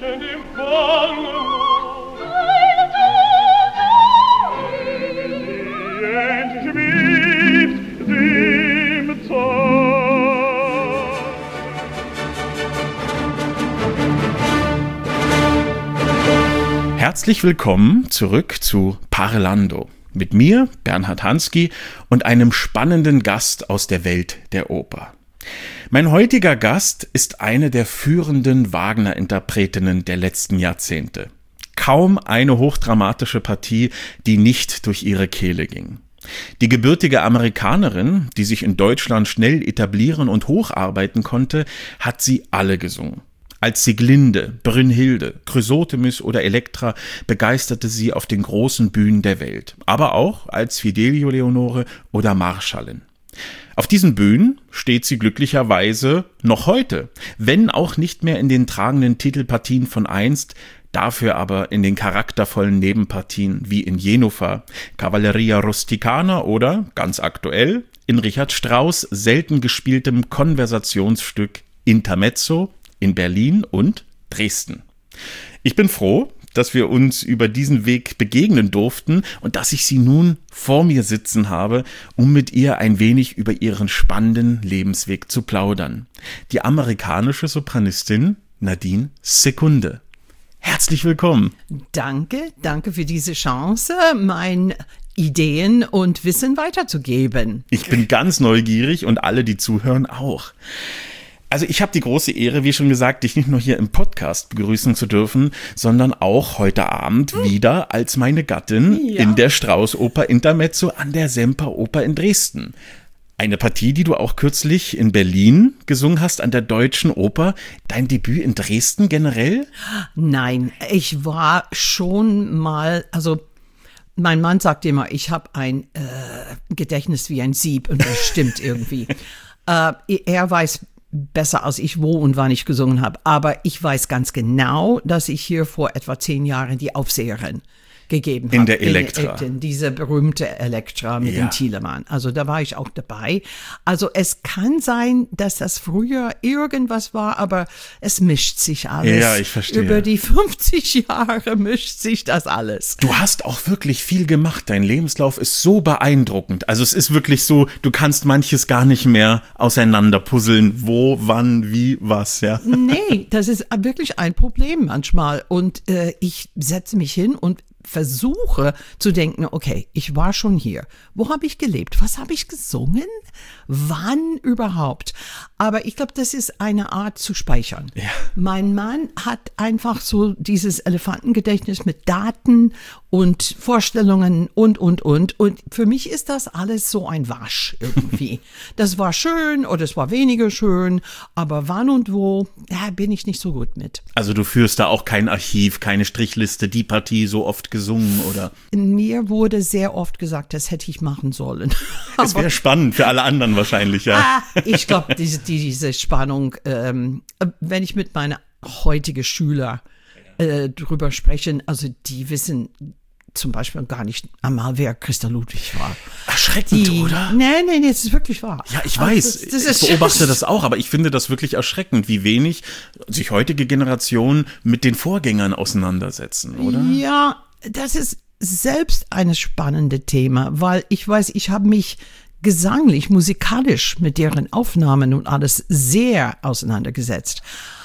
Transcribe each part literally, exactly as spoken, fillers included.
Herzlich willkommen zurück zu Parlando. Mit mir, Bernhard Hansky, und einem spannenden Gast aus der Welt der Oper. Mein heutiger Gast ist eine der führenden Wagner-Interpretinnen der letzten Jahrzehnte. Kaum eine hochdramatische Partie, die nicht durch ihre Kehle ging. Die gebürtige Amerikanerin, die sich in Deutschland schnell etablieren und hocharbeiten konnte, hat sie alle gesungen. Als Sieglinde, Brünnhilde, Chrysothemis oder Elektra begeisterte sie auf den großen Bühnen der Welt, aber auch als Fidelio Leonore oder Marschallin. Auf diesen Bühnen steht sie glücklicherweise noch heute, wenn auch nicht mehr in den tragenden Titelpartien von einst, dafür aber in den charaktervollen Nebenpartien wie in Jenova, Cavalleria Rusticana oder, ganz aktuell, in Richard Strauss selten gespieltem Konversationsstück Intermezzo in Berlin und Dresden. Ich bin froh, dass wir uns über diesen Weg begegnen durften und dass ich sie nun vor mir sitzen habe, um mit ihr ein wenig über ihren spannenden Lebensweg zu plaudern. Die amerikanische Sopranistin Nadine Sekunde. Herzlich willkommen. Danke, danke für diese Chance, mein Ideen und Wissen weiterzugeben. Ich bin ganz neugierig und alle, die zuhören, auch. Also ich habe die große Ehre, wie schon gesagt, dich nicht nur hier im Podcast begrüßen zu dürfen, sondern auch heute Abend hm. wieder als meine Gattin ja. in der Strauss-Oper Intermezzo an der Semperoper in Dresden. Eine Partie, die du auch kürzlich in Berlin gesungen hast, an der Deutschen Oper. Dein Debüt in Dresden generell? Nein, ich war schon mal, also mein Mann sagt immer, ich habe ein äh, Gedächtnis wie ein Sieb und das stimmt irgendwie. äh, er weiß besser als ich, wo und wann ich gesungen habe. Aber ich weiß ganz genau, dass ich hier vor etwa zehn Jahren die Aufseherin gegeben habe. In der Elektra. In, in diese berühmte Elektra mit ja. dem Thielemann. Also da war ich auch dabei. Also es kann sein, dass das früher irgendwas war, aber es mischt sich alles. Ja, ich verstehe. Über die fünfzig Jahre mischt sich das alles. Du hast auch wirklich viel gemacht. Dein Lebenslauf ist so beeindruckend. Also es ist wirklich so, du kannst manches gar nicht mehr auseinanderpuzzeln. Wo, wann, wie, was, ja. Nee, das ist wirklich ein Problem manchmal. Und äh, ich setze mich hin und versuche zu denken, okay, ich war schon hier. Wo habe ich gelebt? Was habe ich gesungen? Wann überhaupt? Aber ich glaube, das ist eine Art zu speichern. Ja. Mein Mann hat einfach so dieses Elefantengedächtnis mit Daten und Vorstellungen und, und, und. Und für mich ist das alles so ein Wasch irgendwie. Das war schön oder es war weniger schön, aber wann und wo, ja, bin ich nicht so gut mit. Also du führst da auch kein Archiv, keine Strichliste, die Partie so oft gesungen, oder? Mir wurde sehr oft gesagt, das hätte ich machen sollen. Das wäre spannend für alle anderen wahrscheinlich, ja. Ah, ich glaube, diese, diese Spannung, ähm, wenn ich mit meinen heutigen Schülern äh, drüber spreche, also die wissen zum Beispiel gar nicht einmal, wer Christa Ludwig war. Erschreckend, die, oder? Nee, nee, nee, das ist wirklich wahr. Ja, ich weiß, also das, das ich beobachte das auch, aber ich finde das wirklich erschreckend, wie wenig sich heutige Generationen mit den Vorgängern auseinandersetzen, oder? Ja, das ist selbst ein spannendes Thema, weil ich weiß, ich habe mich gesanglich, musikalisch mit deren Aufnahmen und alles sehr auseinandergesetzt.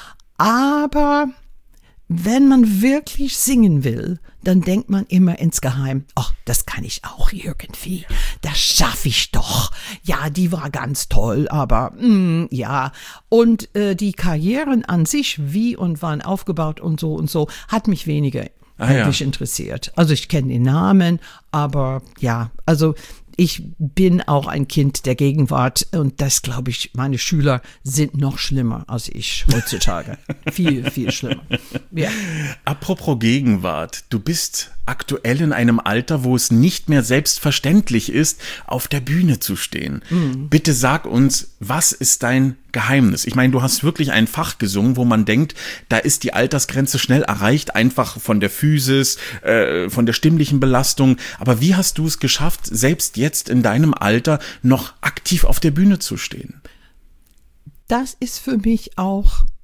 Aber wenn man wirklich singen will, dann denkt man immer insgeheim, ach, das kann ich auch irgendwie, das schaffe ich doch. Ja, die war ganz toll, aber mh, ja. Und äh, die Karrieren an sich, wie und wann aufgebaut und so und so, hat mich weniger ah, eigentlich ja. interessiert. Also ich kenne den Namen, aber ja, also ich bin auch ein Kind der Gegenwart und das, glaube ich, meine Schüler sind noch schlimmer als ich heutzutage. viel, viel schlimmer. Ja. Apropos Gegenwart, du bist aktuell in einem Alter, wo es nicht mehr selbstverständlich ist, auf der Bühne zu stehen. Mhm. Bitte sag uns, was ist dein Geheimnis? Ich meine, du hast wirklich ein Fach gesungen, wo man denkt, da ist die Altersgrenze schnell erreicht, einfach von der Physis, äh, von der stimmlichen Belastung. Aber wie hast du es geschafft, selbst jetzt in deinem Alter noch aktiv auf der Bühne zu stehen? Das ist für mich auch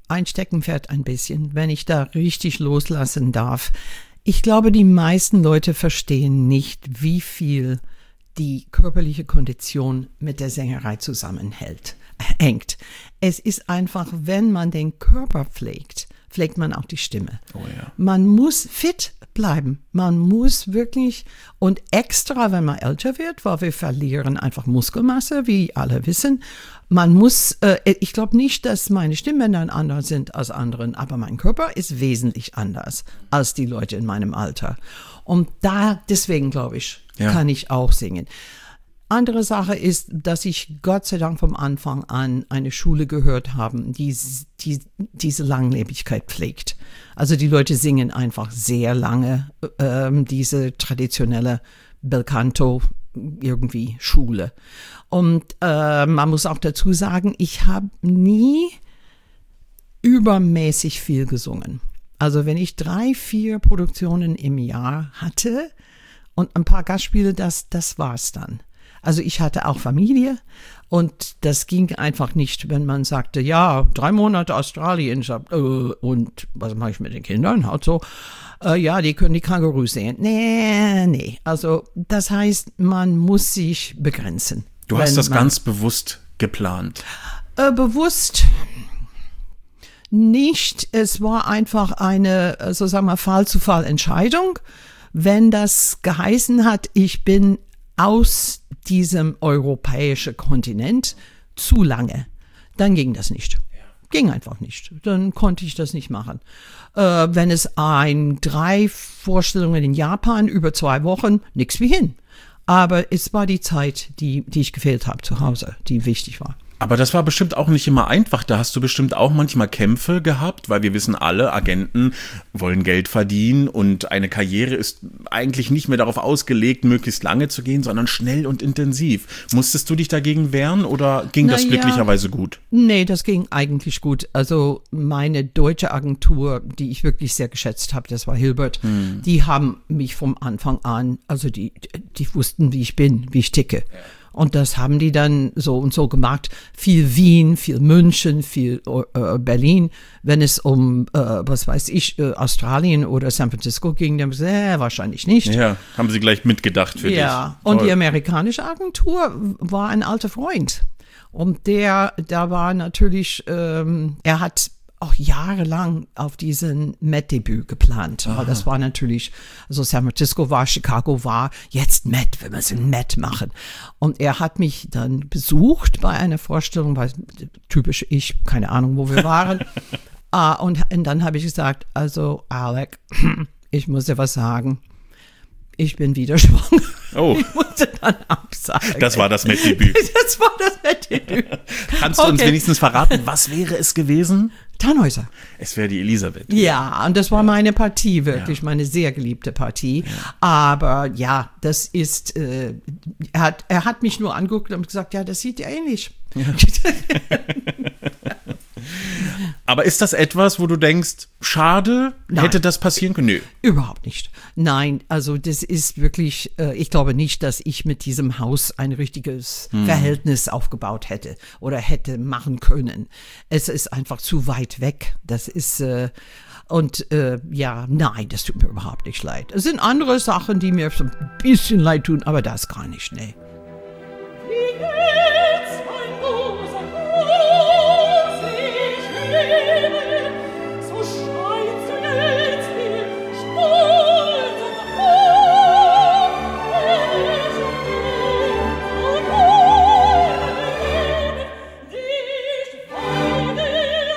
ein Steckenpferd ein bisschen, wenn ich da richtig loslassen darf. Ich glaube, die meisten Leute verstehen nicht, wie viel die körperliche Kondition mit der Sängerei zusammenhält, hängt. Es ist einfach, wenn man den Körper pflegt, pflegt man auch die Stimme. Oh ja. Man muss fit bleiben. Man muss wirklich, und extra, wenn man älter wird, weil wir verlieren einfach Muskelmasse, wie alle wissen. Man muss, äh, ich glaube nicht, dass meine Stimmbänder anders sind als anderen, aber mein Körper ist wesentlich anders als die Leute in meinem Alter. Und da, deswegen glaube ich, ja. kann ich auch singen. Andere Sache ist, dass ich Gott sei Dank vom Anfang an eine Schule gehört habe, die, die diese Langlebigkeit pflegt. Also die Leute singen einfach sehr lange ähm, diese traditionelle Belcanto irgendwie Schule. Und äh, man muss auch dazu sagen, ich habe nie übermäßig viel gesungen. Also wenn ich drei, vier Produktionen im Jahr hatte und ein paar Gastspiele, das, das war's dann. Also ich hatte auch Familie und das ging einfach nicht, wenn man sagte, ja, drei Monate Australien, ich hab, äh, und was mache ich mit den Kindern? Halt so, äh, ja, die können die Kängurus sehen. Nee, nee, also das heißt, man muss sich begrenzen. Du hast das man, ganz bewusst geplant? Äh, bewusst nicht, es war einfach eine, so sagen wir, Fall-zu-Fall-Entscheidung. Wenn das geheißen hat, ich bin aus diesem europäischen Kontinent zu lange, dann ging das nicht. Ging einfach nicht. Dann konnte ich das nicht machen. Äh, wenn es ein, drei Vorstellungen in Japan über zwei Wochen, nix wie hin. Aber es war die Zeit, die, die ich gefehlt habe zu Hause, die wichtig war. Aber das war bestimmt auch nicht immer einfach. Da hast du bestimmt auch manchmal Kämpfe gehabt, weil wir wissen alle, Agenten wollen Geld verdienen und eine Karriere ist eigentlich nicht mehr darauf ausgelegt, möglichst lange zu gehen, sondern schnell und intensiv. Musstest du dich dagegen wehren oder ging Na das ja, glücklicherweise gut? Nee, das ging eigentlich gut. Also meine deutsche Agentur, die ich wirklich sehr geschätzt habe, das war Hilbert, hm. die haben mich vom Anfang an, also die, die wussten, wie ich bin, wie ich ticke. Ja. Und das haben die dann so und so gemacht. Viel Wien, viel München, viel äh, Berlin. Wenn es um, äh, was weiß ich, äh, Australien oder San Francisco ging, dann haben sie gesagt, äh, wahrscheinlich nicht. Ja, haben sie gleich mitgedacht für ja. dich. Ja, und die amerikanische Agentur war ein alter Freund. Und der, da war natürlich, ähm, er hat auch jahrelang auf diesen Met-Debüt geplant. Aha. Weil das war natürlich, also San Francisco war, Chicago war, jetzt Met, wenn wir es in Met machen. Und er hat mich dann besucht bei einer Vorstellung, weil typisch ich, keine Ahnung, wo wir waren. ah, und, und dann habe ich gesagt, also Alec, ich muss dir was sagen. Ich bin wieder schwanger. Oh. Ich musste dann absagen. Das war das Met-Debüt. Das war das Met-Debüt. Kannst du okay. uns wenigstens verraten, was wäre es gewesen? Tannhäuser. Es wäre die Elisabeth. Ja, und das war ja. meine Partie, wirklich ja. meine sehr geliebte Partie. Ja. Aber ja, das ist, äh, er, hat, er hat mich nur angeguckt und gesagt, ja, das sieht ja ähnlich. Ja. Aber ist das etwas, wo du denkst, schade, Nein. hätte das passieren können? Nö. Überhaupt nicht. Nein, also das ist wirklich, äh, ich glaube nicht, dass ich mit diesem Haus ein richtiges hm. Verhältnis aufgebaut hätte oder hätte machen können. Es ist einfach zu weit weg. Das ist, äh, und äh, ja, nein, das tut mir überhaupt nicht leid. Es sind andere Sachen, die mir so ein bisschen leid tun, aber das gar nicht, nee. Wie geht's, mein großer so scheint sie jetzt wie stolz und hoch, ich bin und hoch, dich von dir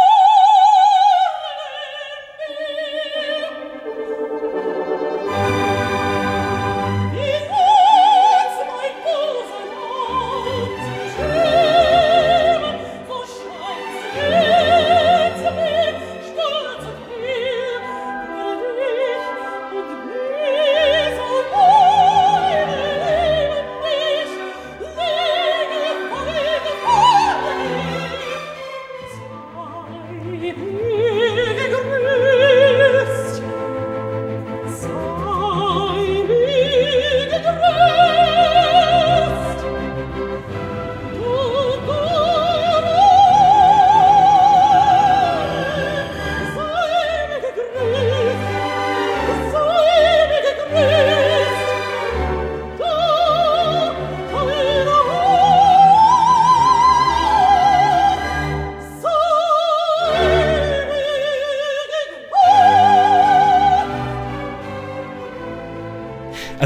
holen. Wie geht's, mein großer so scheint sie jetzt wie stolz und hehr, ich und wir so wohl ich lege Folge vor sei mir gegrüßt, sei mir gegrüßt. Du, du,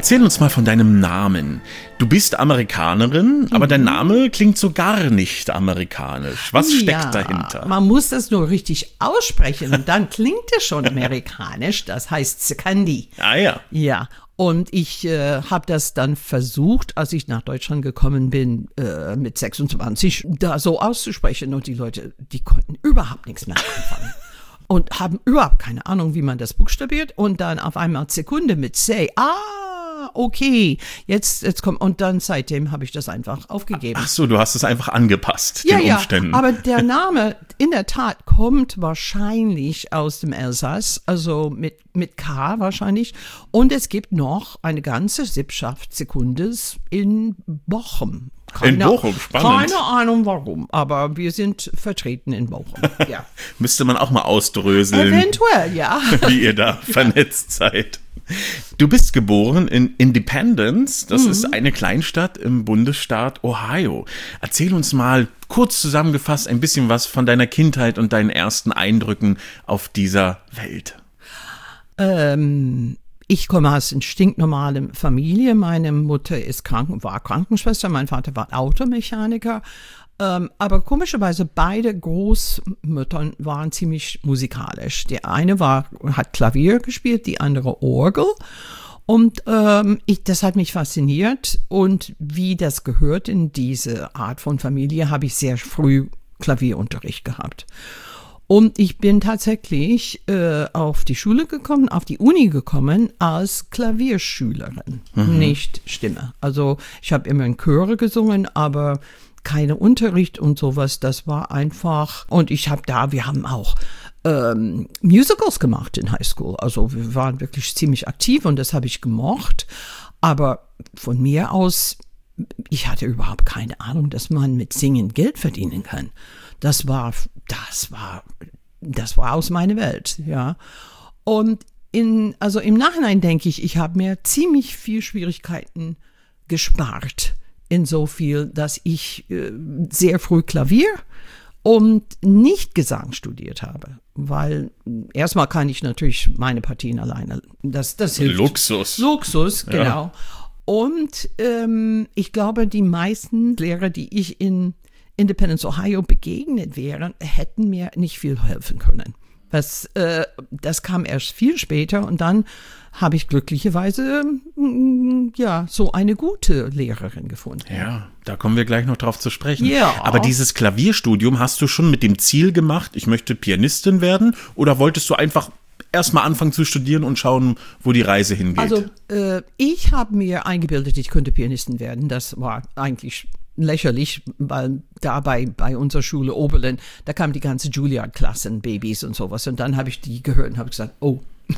Erzähl uns mal von deinem Namen. Du bist Amerikanerin, aber dein Name klingt so gar nicht amerikanisch. Was steckt ja, dahinter? Man muss das nur richtig aussprechen und dann klingt es schon amerikanisch. Das heißt Sikandi. Ah ja. Ja, und ich äh, habe das dann versucht, als ich nach Deutschland gekommen bin, äh, mit sechsundzwanzig, da so auszusprechen. Und die Leute, die konnten überhaupt nichts mehr anfangen. Und haben überhaupt keine Ahnung, wie man das buchstabiert. Und dann auf einmal Sekunde mit C. Ah, okay. Jetzt, jetzt kommt, und dann seitdem habe ich das einfach aufgegeben. Ach so, du hast es einfach angepasst, ja, den ja, Umständen. aber der Name in der Tat kommt wahrscheinlich aus dem Elsass, also mit, mit K wahrscheinlich. Und es gibt noch eine ganze Sippschaft Sekundes in Bochum. Keine, in Bochum, spannend. Keine Ahnung warum, aber wir sind vertreten in Bochum. Ja. Müsste man auch mal ausdröseln, Eventuell, ja. wie ihr da vernetzt seid. Du bist geboren in Independence, das mhm. ist eine Kleinstadt im Bundesstaat Ohio. Erzähl uns mal kurz zusammengefasst ein bisschen was von deiner Kindheit und deinen ersten Eindrücken auf dieser Welt. Ähm... Ich komme aus einer stinknormalen Familie. Meine Mutter ist Kranken, war Krankenschwester, mein Vater war Automechaniker. Ähm, aber komischerweise beide Großmüttern waren ziemlich musikalisch. Die eine war, hat Klavier gespielt, die andere Orgel. Und ähm, ich, das hat mich fasziniert. Und wie das gehört in diese Art von Familie, habe ich sehr früh Klavierunterricht gehabt. Und ich bin tatsächlich äh, auf die Schule gekommen, auf die Uni gekommen als Klavierschülerin, mhm. nicht Stimme. Also ich habe immer in Chöre gesungen, aber keine Unterricht und sowas. Das war einfach. Und ich habe da, wir haben auch ähm, Musicals gemacht in Highschool. Also wir waren wirklich ziemlich aktiv und das habe ich gemocht. Aber von mir aus, ich hatte überhaupt keine Ahnung, dass man mit Singen Geld verdienen kann. Das war, das war, das war aus meiner Welt, ja. Und in, also im Nachhinein denke ich, ich habe mir ziemlich viel Schwierigkeiten gespart. In so viel, dass ich äh, sehr früh Klavier und nicht Gesang studiert habe. Weil erstmal kann ich natürlich meine Partien alleine, das, das hilft. Luxus. Luxus, genau. Ja. Und ähm, ich glaube, die meisten Lehrer, die ich in Independence, Ohio begegnet wären, hätten mir nicht viel helfen können. Das, äh, das kam erst viel später und dann habe ich glücklicherweise mm, ja so eine gute Lehrerin gefunden. Ja, da kommen wir gleich noch drauf zu sprechen. Ja. Aber dieses Klavierstudium hast du schon mit dem Ziel gemacht, ich möchte Pianistin werden, oder wolltest du einfach erstmal anfangen zu studieren und schauen, wo die Reise hingeht? Also äh, ich habe mir eingebildet, ich könnte Pianistin werden. Das war eigentlich lächerlich, weil da bei, bei unserer Schule Oberlin, da kamen die ganze Juilliard-Klassen, Babys und sowas. Und dann habe ich die gehört und habe gesagt, oh.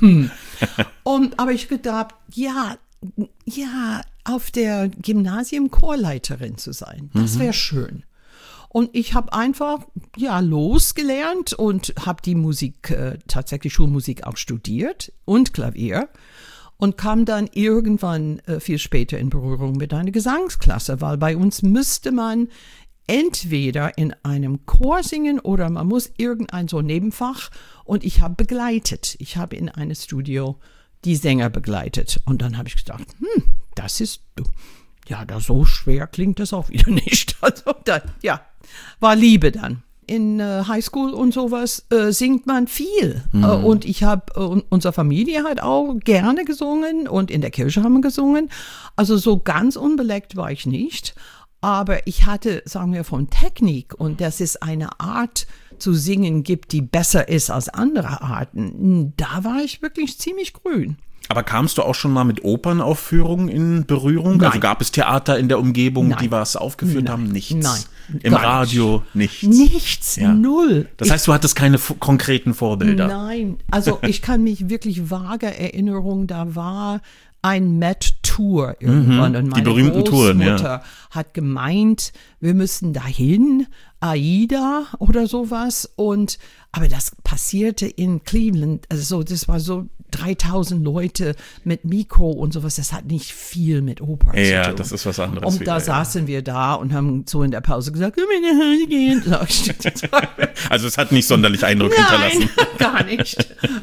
Und aber ich gedacht, ja, ja, auf der Gymnasium Chorleiterin zu sein, das wäre schön. Und ich habe einfach, ja, losgelernt und habe die Musik, äh, tatsächlich Schulmusik auch studiert und Klavier. Und kam dann irgendwann äh, viel später in Berührung mit einer Gesangsklasse, weil bei uns müsste man entweder in einem Chor singen oder man muss irgendein so Nebenfach. Und ich habe begleitet. Ich habe in einem Studio die Sänger begleitet. Und dann habe ich gedacht, hm, das ist, ja, da so schwer klingt das auch wieder nicht. Also dann, ja, war Liebe dann. In äh, Highschool und sowas äh, singt man viel. Mhm. Äh, und ich habe, äh, unsere Familie hat auch gerne gesungen und in der Kirche haben wir gesungen. Also so ganz unbeleckt war ich nicht. Aber ich hatte, sagen wir, von Technik und dass es eine Art zu singen gibt, die besser ist als andere Arten, da war ich wirklich ziemlich grün. Aber kamst du auch schon mal mit Opernaufführungen in Berührung? Nein. Also gab es Theater in der Umgebung, Nein. die was aufgeführt Nein. haben? Nichts. Nein. Im Gar Radio nichts. Nichts, Ja. null. Das heißt, du hattest keine f- konkreten Vorbilder. Nein, also ich kann mich wirklich vage Erinnerung, da war ein Met-Tour irgendwann. Mhm, und die meine berühmten Touren, ja. Großmutter hat gemeint, wir müssen dahin, Aida oder sowas. Und aber das passierte in Cleveland, also so, das war so dreitausend Leute mit Mikro und sowas. Das hat nicht viel mit Oper zu tun. Ja, das ist was anderes. Und wieder, da ja. saßen wir da und haben so in der Pause gesagt, können wir nach Hause gehen? Also es hat nicht sonderlich Eindruck hinterlassen. Nein, gar nicht.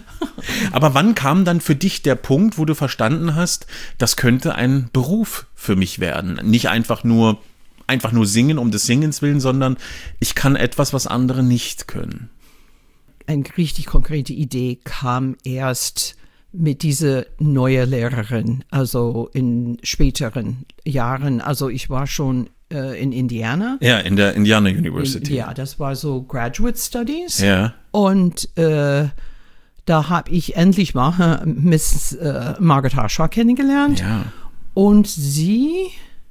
Aber wann kam dann für dich der Punkt, wo du verstanden hast, das könnte ein Beruf für mich werden? Nicht einfach nur, einfach nur singen um des Singens willen, sondern ich kann etwas, was andere nicht können. Eine richtig konkrete Idee kam erst mit dieser neuen Lehrerin, also in späteren Jahren. Also ich war schon äh, in Indiana. Ja, in der Indiana University. Ja, das war so Graduate Studies. Ja. Und äh, da habe ich endlich mal äh, Miss äh, Margaret Harshaw kennengelernt. Ja. Und sie,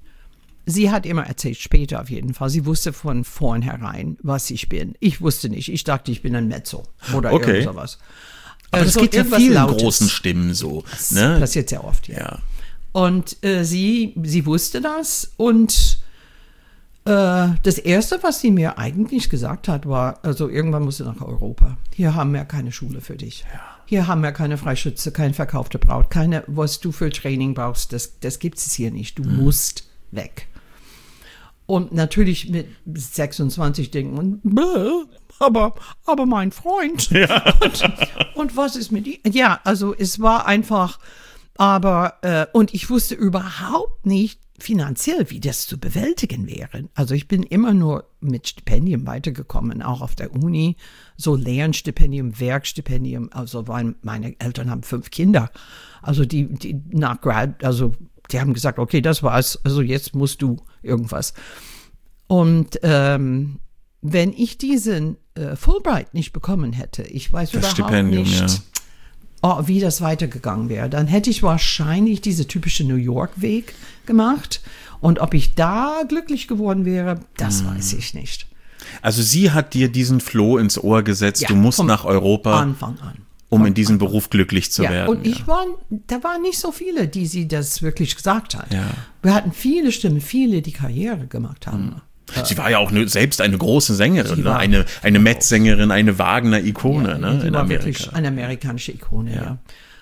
sie hat immer erzählt, später auf jeden Fall, sie wusste von vornherein, was ich bin. Ich wusste nicht. Ich dachte, ich bin ein Mezzo oder Okay. irgend sowas. Aber das Also geht ja irgendwas vielen Lautes. großen Stimmen so. Das Ne? passiert sehr oft, ja. Ja. Und äh, sie, sie wusste das und äh, das Erste, was sie mir eigentlich gesagt hat, war, also irgendwann musst du nach Europa. Hier haben wir keine Schule für dich. Ja. Hier haben wir keine Freischütze, keine verkaufte Braut, keine, was du für Training brauchst, das, das gibt es hier nicht. Du Mhm. musst weg. Und natürlich mit sechsundzwanzig denken man, "Bäh, aber, aber mein Freund. Ja. Und, und was ist mit ihm? Ja, also es war einfach, aber, äh, und ich wusste überhaupt nicht finanziell, wie das zu bewältigen wäre. Also ich bin immer nur mit Stipendien weitergekommen, auch auf der Uni, so Lehrenstipendium, Werkstipendium, also weil meine Eltern haben fünf Kinder. Also die, die nach Grad, also die haben gesagt, okay, das war's, also jetzt musst du irgendwas. Und ähm, wenn ich diesen äh, Fulbright nicht bekommen hätte, ich weiß Das überhaupt Stipendium, nicht, ja. oh, wie das weitergegangen wäre, dann hätte ich wahrscheinlich diese typische New York-Weg gemacht. Und ob ich da glücklich geworden wäre, das Hm. weiß ich nicht. Also sie hat dir diesen Floh ins Ohr gesetzt, Ja, du musst vom nach Europa, Anfang an. um in diesem Beruf glücklich zu Ja, werden. und ich war, da waren nicht so viele, die sie das wirklich gesagt hat. Ja. Wir hatten viele Stimmen, viele, die Karriere gemacht haben. Sie war ja auch ne, selbst eine große Sängerin, Sie ne? war- eine, eine Met-Sängerin, eine Wagner-Ikone Ja, ne? die in war Amerika. wirklich eine amerikanische Ikone, ja.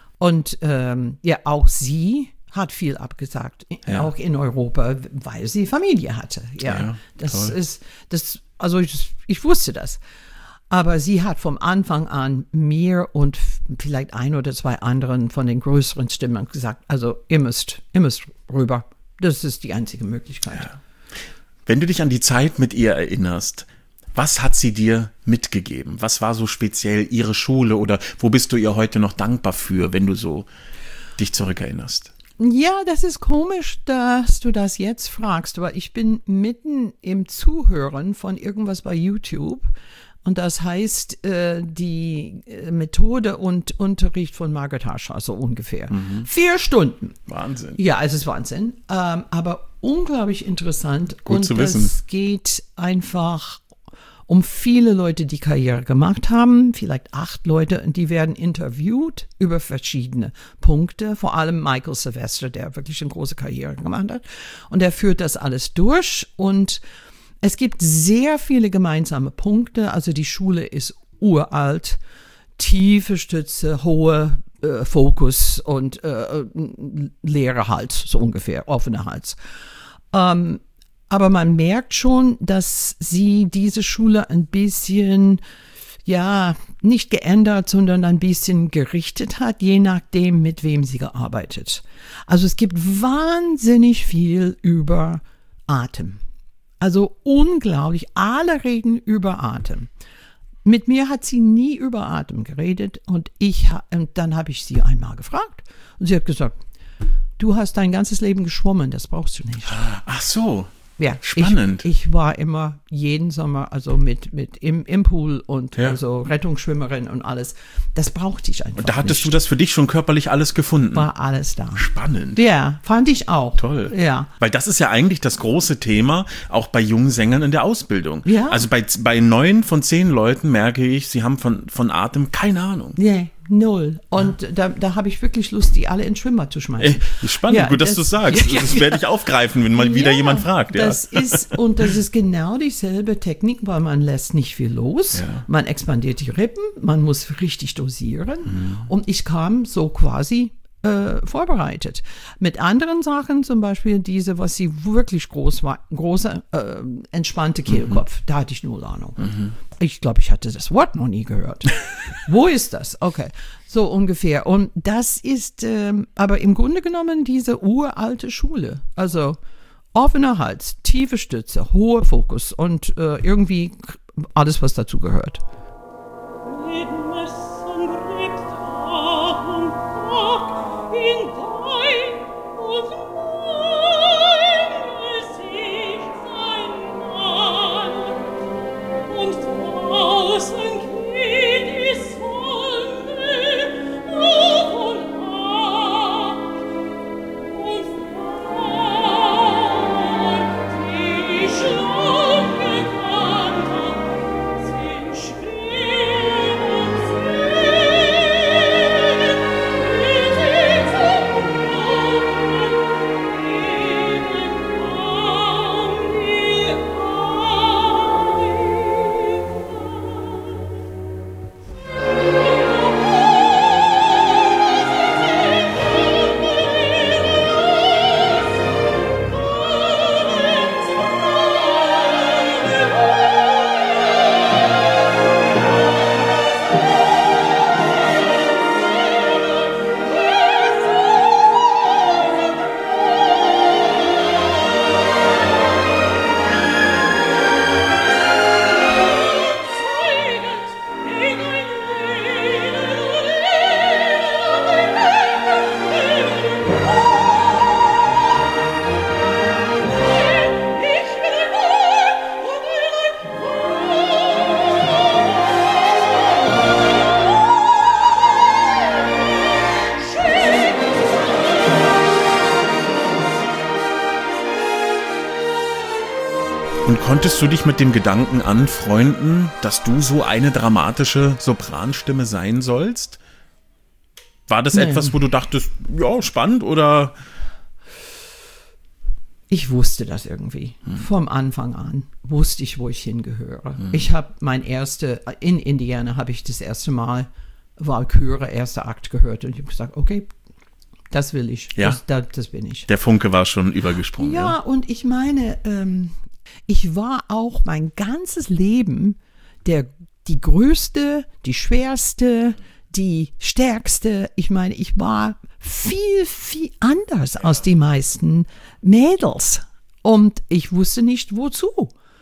Und ähm, ja, auch sie hat viel abgesagt, Ja. auch in Europa, weil sie Familie hatte. Ja, Ja, das toll. ist, das, also ich, ich wusste das. Aber sie hat vom Anfang an mir und f- vielleicht ein oder zwei anderen von den größeren Stimmen gesagt, also ihr müsst, ihr müsst rüber. Das ist die einzige Möglichkeit. Wenn du dich an die Zeit mit ihr erinnerst, was hat sie dir mitgegeben? Was war so speziell ihre Schule oder wo bist du ihr heute noch dankbar für, wenn du so dich zurückerinnerst? Ja, das ist komisch, dass du das jetzt fragst, weil ich bin mitten im Zuhören von irgendwas bei YouTube und das heißt äh, die äh, Methode und Unterricht von Margaret Harshaw, so ungefähr. Vier Stunden. Wahnsinn. Ja, es ist Wahnsinn, ähm, aber unglaublich interessant. Gut und zu es wissen. geht einfach um viele Leute, die Karriere gemacht haben, vielleicht acht Leute, und die werden interviewt über verschiedene Punkte, vor allem Michael Sylvester, der wirklich eine große Karriere gemacht hat. Und er führt das alles durch und es gibt sehr viele gemeinsame Punkte. Also die Schule ist uralt, tiefe Stütze, hohe äh, Fokus und äh, leere Hals, so ungefähr, offener Hals. Ähm, aber man merkt schon, dass sie diese Schule ein bisschen, ja, nicht geändert, sondern ein bisschen gerichtet hat, je nachdem, mit wem sie gearbeitet. Also es gibt wahnsinnig viel über Atem. Also unglaublich, alle reden über Atem. Mit mir hat sie nie über Atem geredet und ich ha- und dann habe ich sie einmal gefragt und sie hat gesagt, du hast dein ganzes Leben geschwommen, das brauchst du nicht. Ach so. Ja, Spannend. Ich, ich war immer jeden Sommer also mit, mit im, im Pool und Ja. also Rettungsschwimmerin und alles. Das brauchte ich einfach Und da hattest nicht. du das für dich schon körperlich alles gefunden. War alles da. Spannend. Ja, fand ich auch. Toll. Ja. Weil das ist ja eigentlich das große Thema, auch bei jungen Sängern in der Ausbildung. Ja. Also bei, bei neun von zehn Leuten merke ich, sie haben von, von Atem keine Ahnung. Nee, null. Und da, da habe ich wirklich Lust, die alle ins Schwimmbad zu schmeißen. Ey, spannend, Ja, gut, dass das- du sagst. Ja, ja, das werde ich aufgreifen, wenn mal wieder jemand fragt. Ja. Das ist, und das ist genau dieselbe Technik, weil man lässt nicht viel los. Ja. Man expandiert die Rippen, man muss richtig dosieren. Mhm. Und ich kam so quasi äh, vorbereitet. Mit anderen Sachen, zum Beispiel diese, was sie wirklich groß war, große, äh, entspannte Kehlkopf, mhm. da hatte ich null Ahnung. Mhm. Ich glaube, ich hatte das Wort noch nie gehört. Wo ist das? Okay, so ungefähr. Und das ist ähm, aber im Grunde genommen diese uralte Schule. Also offener Hals, tiefe Stütze, hoher Fokus und äh, irgendwie alles, was dazu gehört. Und konntest du dich mit dem Gedanken anfreunden, dass du so eine dramatische Sopranstimme sein sollst? War das Nein. etwas, wo du dachtest, ja, spannend oder? Ich wusste das irgendwie. Hm. Vom Anfang an wusste ich, wo ich hingehöre. Hm. Ich habe mein erste, in Indiana habe ich das erste Mal Walküre, erster Akt gehört und ich habe gesagt, okay, das will ich, ja. das, das, das bin ich. Der Funke war schon übergesprungen. Ja, ja. Und ich meine, ähm, ich war auch mein ganzes Leben der, die größte, die schwerste, die stärkste. Ich meine, ich war viel, viel anders ja. als die meisten Mädels. Und ich wusste nicht, wozu.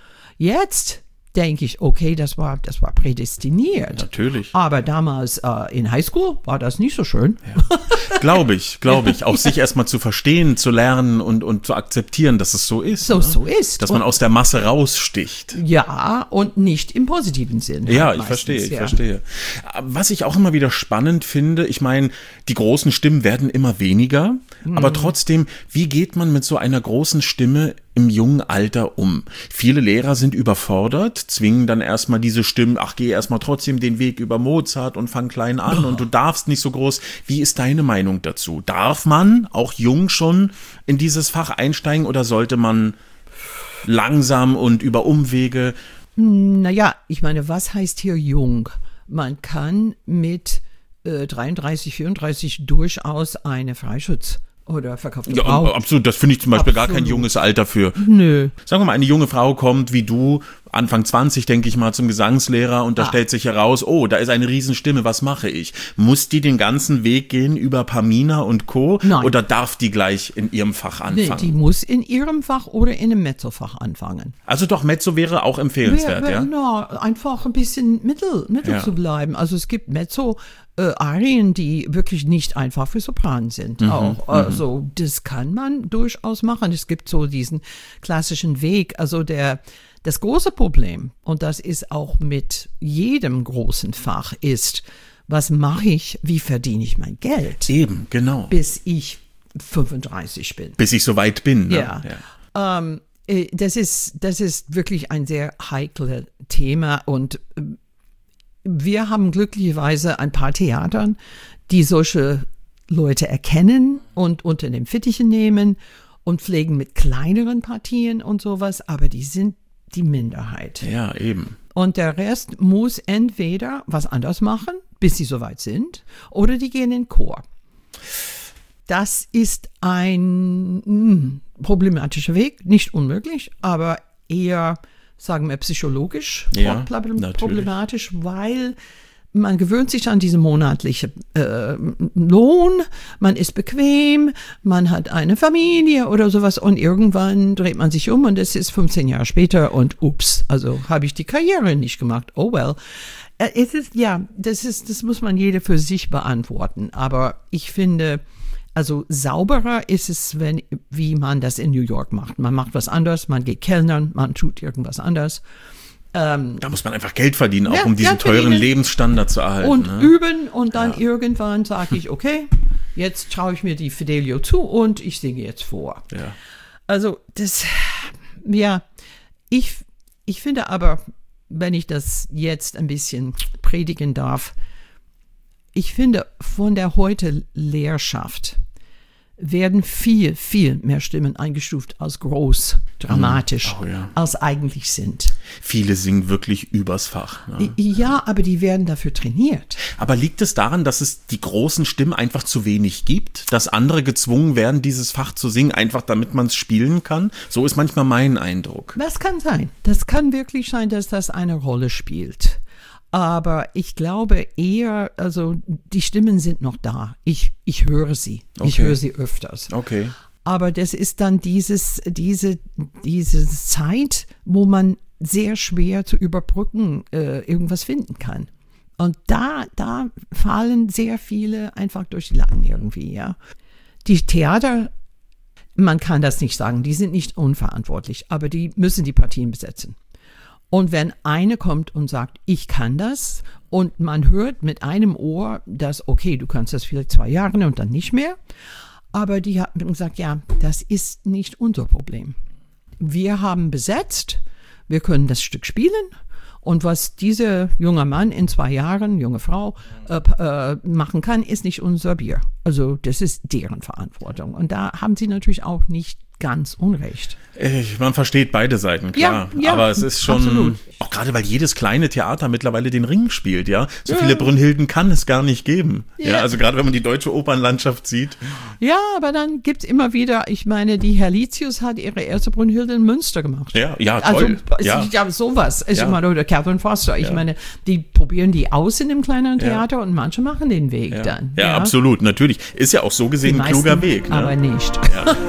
Jetzt denke ich, okay, das war, das war prädestiniert. Natürlich. Aber damals äh, in Highschool war das nicht so schön. Ja. Glaube ich, glaube ich. Auch sich erstmal zu verstehen, zu lernen und, und zu akzeptieren, dass es so ist. So, ne? so ist. Dass man und, aus der Masse raussticht. Ja, und nicht im positiven Sinn. Ja, ich meistens, verstehe, ich ja. verstehe. Was ich auch immer wieder spannend finde, ich meine, die großen Stimmen werden immer weniger, mhm. aber trotzdem, wie geht man mit so einer großen Stimme im jungen Alter um? Viele Lehrer sind überfordert, zwingen dann erstmal diese Stimmen, ach, geh erstmal trotzdem den Weg über Mozart und fang klein an oh. und du darfst nicht so groß. Wie ist deine Meinung dazu? Darf man auch jung schon in dieses Fach einsteigen oder sollte man langsam und über Umwege? Naja, ich meine, was heißt hier jung? Man kann mit äh, dreiunddreißig, vierunddreißig durchaus eine Freischutz oder verkaufte ja, Frau. Absolut, das finde ich zum Beispiel absolut. Gar kein junges Alter für. Nö. Sagen wir mal, eine junge Frau kommt wie du, Anfang zwanzig, denke ich mal, zum Gesangslehrer und da ah. stellt sich heraus, oh, da ist eine Riesenstimme, was mache ich? Muss die den ganzen Weg gehen über Pamina und Co.? Nein. Oder darf die gleich in ihrem Fach anfangen? Nee, die muss in ihrem Fach oder in einem Mezzofach anfangen. Also doch, Mezzo wäre auch empfehlenswert, wär, wär, ja? No, einfach ein bisschen mittel, mittel ja. zu bleiben. Also es gibt Mezzo Äh, Arien, die wirklich nicht einfach für Sopran sind. Mhm, auch. Also mhm. das kann man durchaus machen. Es gibt so diesen klassischen Weg. Also der das große Problem, und das ist auch mit jedem großen Fach, ist, was mache ich, wie verdiene ich mein Geld? Eben, genau. Bis ich fünfunddreißig bin. Bis ich so weit bin. Ne? Ja. ja. Ähm, das ist, das ist wirklich ein sehr heikles Thema und wir haben glücklicherweise ein paar Theatern, die solche Leute erkennen und unter den Fittichen nehmen und pflegen mit kleineren Partien und sowas, aber die sind die Minderheit. Ja, eben. Und der Rest muss entweder was anders machen, bis sie soweit sind, oder die gehen in Chor. das ist ein mh, problematischer Weg, nicht unmöglich, aber eher, sagen wir, psychologisch Ja, problem- natürlich. problematisch, weil man gewöhnt sich an diese monatliche äh, Lohn, man ist bequem, man hat eine Familie oder sowas und irgendwann dreht man sich um und es ist fünfzehn Jahre später und ups, also habe ich die Karriere nicht gemacht. Oh well. Äh, Es ist, ja, das ist, das muss man jeder für sich beantworten, aber ich finde, also sauberer ist es, wenn, wie man das in New York macht. Man macht was anderes, man geht kellnern, man tut irgendwas anderes. Ähm, Da muss man einfach Geld verdienen, auch Ja, um diesen Geld teuren verdienen. Lebensstandard zu erhalten. und ne? üben und dann irgendwann sage ich, okay, jetzt traue ich mir die Fidelio zu und ich singe jetzt vor. Ja. Also das, ja, ich, ich finde aber, wenn ich das jetzt ein bisschen predigen darf, ich finde, von der heute Lehrschaft werden viel, viel mehr Stimmen eingestuft als groß, dramatisch, Oh ja. als eigentlich sind. Viele singen wirklich übers Fach. Ne? Ja, aber die werden dafür trainiert. Aber liegt es daran, dass es die großen Stimmen einfach zu wenig gibt? Dass andere gezwungen werden, dieses Fach zu singen, einfach damit man es spielen kann? So ist manchmal mein Eindruck. Das kann sein. Das kann wirklich sein, dass das eine Rolle spielt. Aber ich glaube eher, also die Stimmen sind noch da. Ich, ich höre sie. Ich Okay. höre sie öfters. Okay. Aber das ist dann dieses, diese, diese Zeit, wo man sehr schwer zu überbrücken äh, irgendwas finden kann. Und da, da fallen sehr viele einfach durch die Latten irgendwie, ja. Die Theater, man kann das nicht sagen, die sind nicht unverantwortlich, aber die müssen die Partien besetzen. Und wenn eine kommt und sagt, ich kann das, und man hört mit einem Ohr, dass, okay, du kannst das vielleicht zwei Jahre und dann nicht mehr, aber die haben gesagt, ja, das ist nicht unser Problem. Wir haben besetzt, wir können das Stück spielen und was dieser junge Mann in zwei Jahren, junge Frau, äh, äh, machen kann, ist nicht unser Bier. Also das ist deren Verantwortung. Und da haben sie natürlich auch nicht ganz unrecht. Ich, man versteht beide Seiten, klar. Ja, ja, aber es ist schon, absolut. auch gerade weil jedes kleine Theater mittlerweile den Ring spielt, ja. So viele Brünnhilden kann es gar nicht geben. Ja, Ja. also gerade wenn man die deutsche Opernlandschaft sieht. Ja, aber dann gibt es immer wieder, ich meine, die Herlitius hat ihre erste Brünnhilde in Münster gemacht. Ja, ja, Also, toll. ja. ja. ja, sowas. Ich Ja. meine, oder Catherine Foster. Ich Ja. meine, die probieren die aus in dem kleineren Ja. Theater und manche machen den Weg Ja. dann. ja, absolut, natürlich. Ist ja auch so Die gesehen ein kluger meisten Weg. Ne? aber nicht.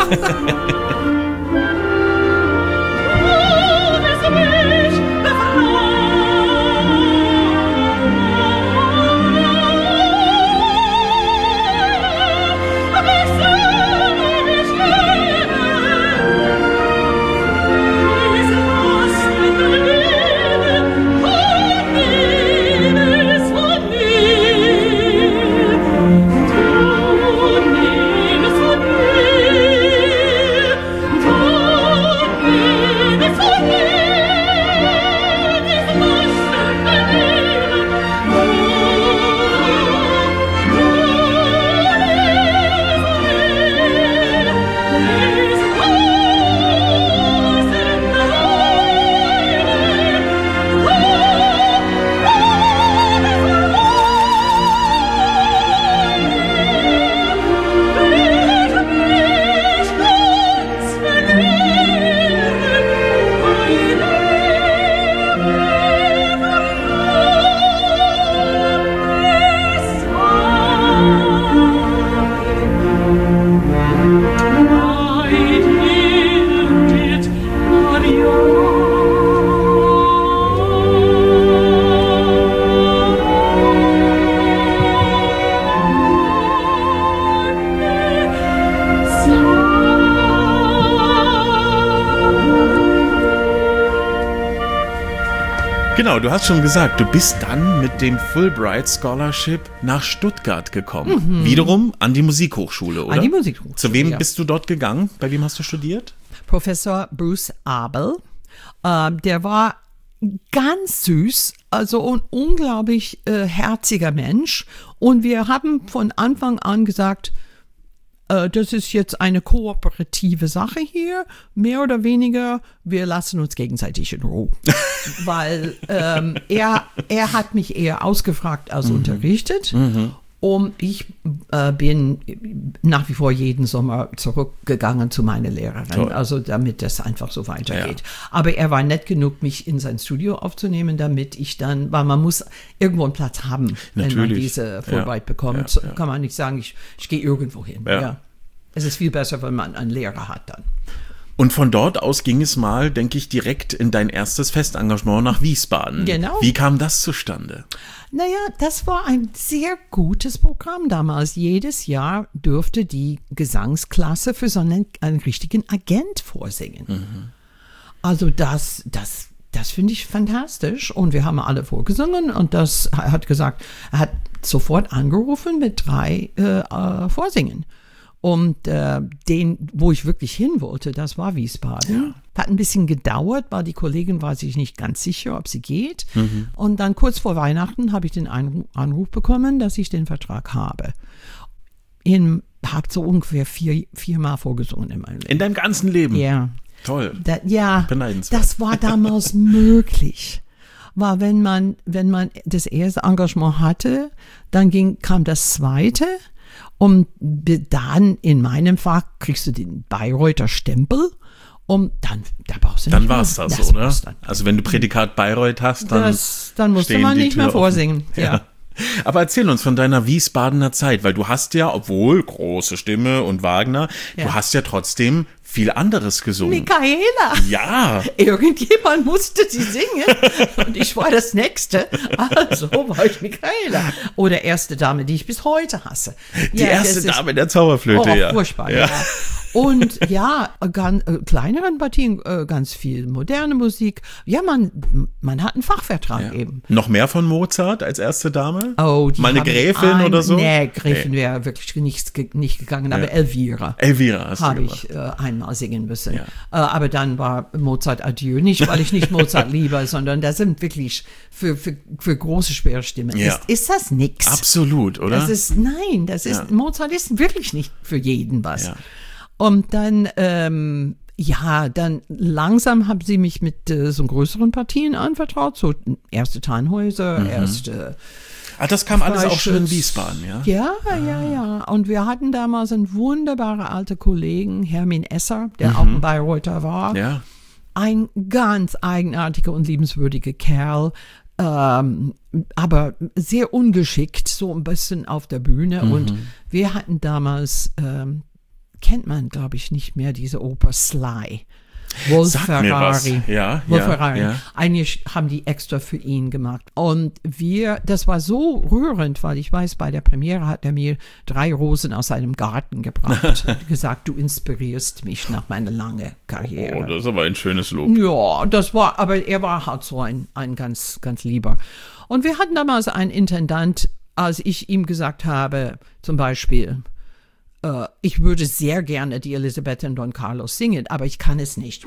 Genau, du hast schon gesagt, du bist dann mit dem Fulbright Scholarship nach Stuttgart gekommen. Wiederum an die Musikhochschule, oder? An die Musikhochschule, Zu wem ja. bist du dort gegangen? Bei wem hast du studiert? Professor Bruce Abel, ähm, der war ganz süß, also ein unglaublich äh, herziger Mensch. Und wir haben von Anfang an gesagt, äh, das ist jetzt eine kooperative Sache hier, mehr oder weniger, wir lassen uns gegenseitig in Ruhe. Weil ähm, er, er hat mich eher ausgefragt als unterrichtet. Und ich äh, bin nach wie vor jeden Sommer zurückgegangen zu meiner Lehrerin, Toll. also damit das einfach so weitergeht. Ja. Aber er war nett genug, mich in sein Studio aufzunehmen, damit ich dann, weil man muss irgendwo einen Platz haben, wenn man Natürlich. diese Fulbright Ja. bekommt. Ja, ja. Kann man nicht sagen, ich, ich gehe irgendwo hin. Ja. Ja. Es ist viel besser, wenn man einen Lehrer hat dann. Und von dort aus ging es mal, denke ich, direkt in dein erstes Festengagement nach Wiesbaden. Genau. Wie kam das zustande? Naja, das war ein sehr gutes Programm damals. Jedes Jahr durfte die Gesangsklasse für so einen, einen richtigen Agent vorsingen. Mhm. Also das, das, das finde ich fantastisch. Und wir haben alle vorgesungen und das er hat gesagt, er hat sofort angerufen mit drei äh, äh, Vorsingen. Und äh, den, wo ich wirklich hin wollte, das war Wiesbaden. Ja. Hat ein bisschen gedauert, weil die Kollegin war sich nicht ganz sicher, ob sie geht. Mhm. Und dann kurz vor Weihnachten habe ich den Anruf bekommen, dass ich den Vertrag habe. Ich habe so ungefähr vier, viermal vorgesungen in meinem Leben. In deinem ganzen Leben? Ja. Toll. Da, ja, Beneidenswert. das war damals möglich. War, wenn man, wenn man das erste Engagement hatte, dann ging, kam das zweite. Und dann, in meinem Fach, kriegst du den Bayreuther Stempel und dann, da brauchst du dann nicht mehr. Dann war's das, das oder? war's dann. Also wenn du Prädikat Bayreuth hast, dann das, dann musste stehen man die nicht mehr Tür offen. vorsingen. Ja. Ja. Aber erzähl uns von deiner Wiesbadener Zeit, weil du hast ja, obwohl große Stimme und Wagner, Ja. du hast ja trotzdem viel anderes gesungen. Michaela! Ja, Irgendjemand musste sie singen und ich war das Nächste. Also war ich Michaela. Oder erste Dame, die ich bis heute hasse. die erste Dame der Zauberflöte, Oh, ja. furchtbar, ja. ja. Und ja, ganz, äh, kleineren Partien, äh, ganz viel moderne Musik. Ja, man, man hat einen Fachvertrag Ja. eben. Noch mehr von Mozart als erste Dame? Oh, die Mal eine haben Gräfin ein, oder so? Nee, Gräfin wäre wirklich nicht, nicht gegangen, aber Elvira. Elvira hast du Habe gemacht. ich äh, einmal singen müssen. Ja. Äh, aber dann war Mozart Adieu. Nicht, weil ich nicht Mozart liebe, sondern das sind wirklich für, für, für große, schwere Stimmen. Ja. Ist, ist das nix? Absolut, oder? Das ist, nein, das ist, Ja. Mozart ist wirklich nicht für jeden was. Ja. Und dann, ähm, ja, dann langsam haben sie mich mit äh, so größeren Partien anvertraut, so erste Tannhäuser, Mhm. erste Ah, das kam alles auch schon in Freischütz. Wiesbaden, ja? Ja, ja, ja. Und wir hatten damals einen wunderbaren alten Kollegen, Hermin Esser, der auch ein Bayreuther war. Ja. Ein ganz eigenartiger und liebenswürdiger Kerl, ähm, aber sehr ungeschickt, so ein bisschen auf der Bühne. Mhm. Und wir hatten damals, ähm, kennt man, glaube ich, nicht mehr diese Oper Sly. Wolf Sag mir was. Ferrari. Ja, Wolf ja, Ferrari. ja. Eigentlich haben die extra für ihn gemacht. Und wir, das war so rührend, weil ich weiß, bei der Premiere hat er mir drei Rosen aus seinem Garten gebracht und gesagt, du inspirierst mich nach meiner langen Karriere. Oh, das ist aber ein schönes Lob. Ja, das war, aber er war halt so ein, ein ganz, ganz lieber. Und wir hatten damals einen Intendant, als ich ihm gesagt habe, zum Beispiel, äh, ich würde sehr gerne die Elisabeth und Don Carlos singen, aber ich kann es nicht.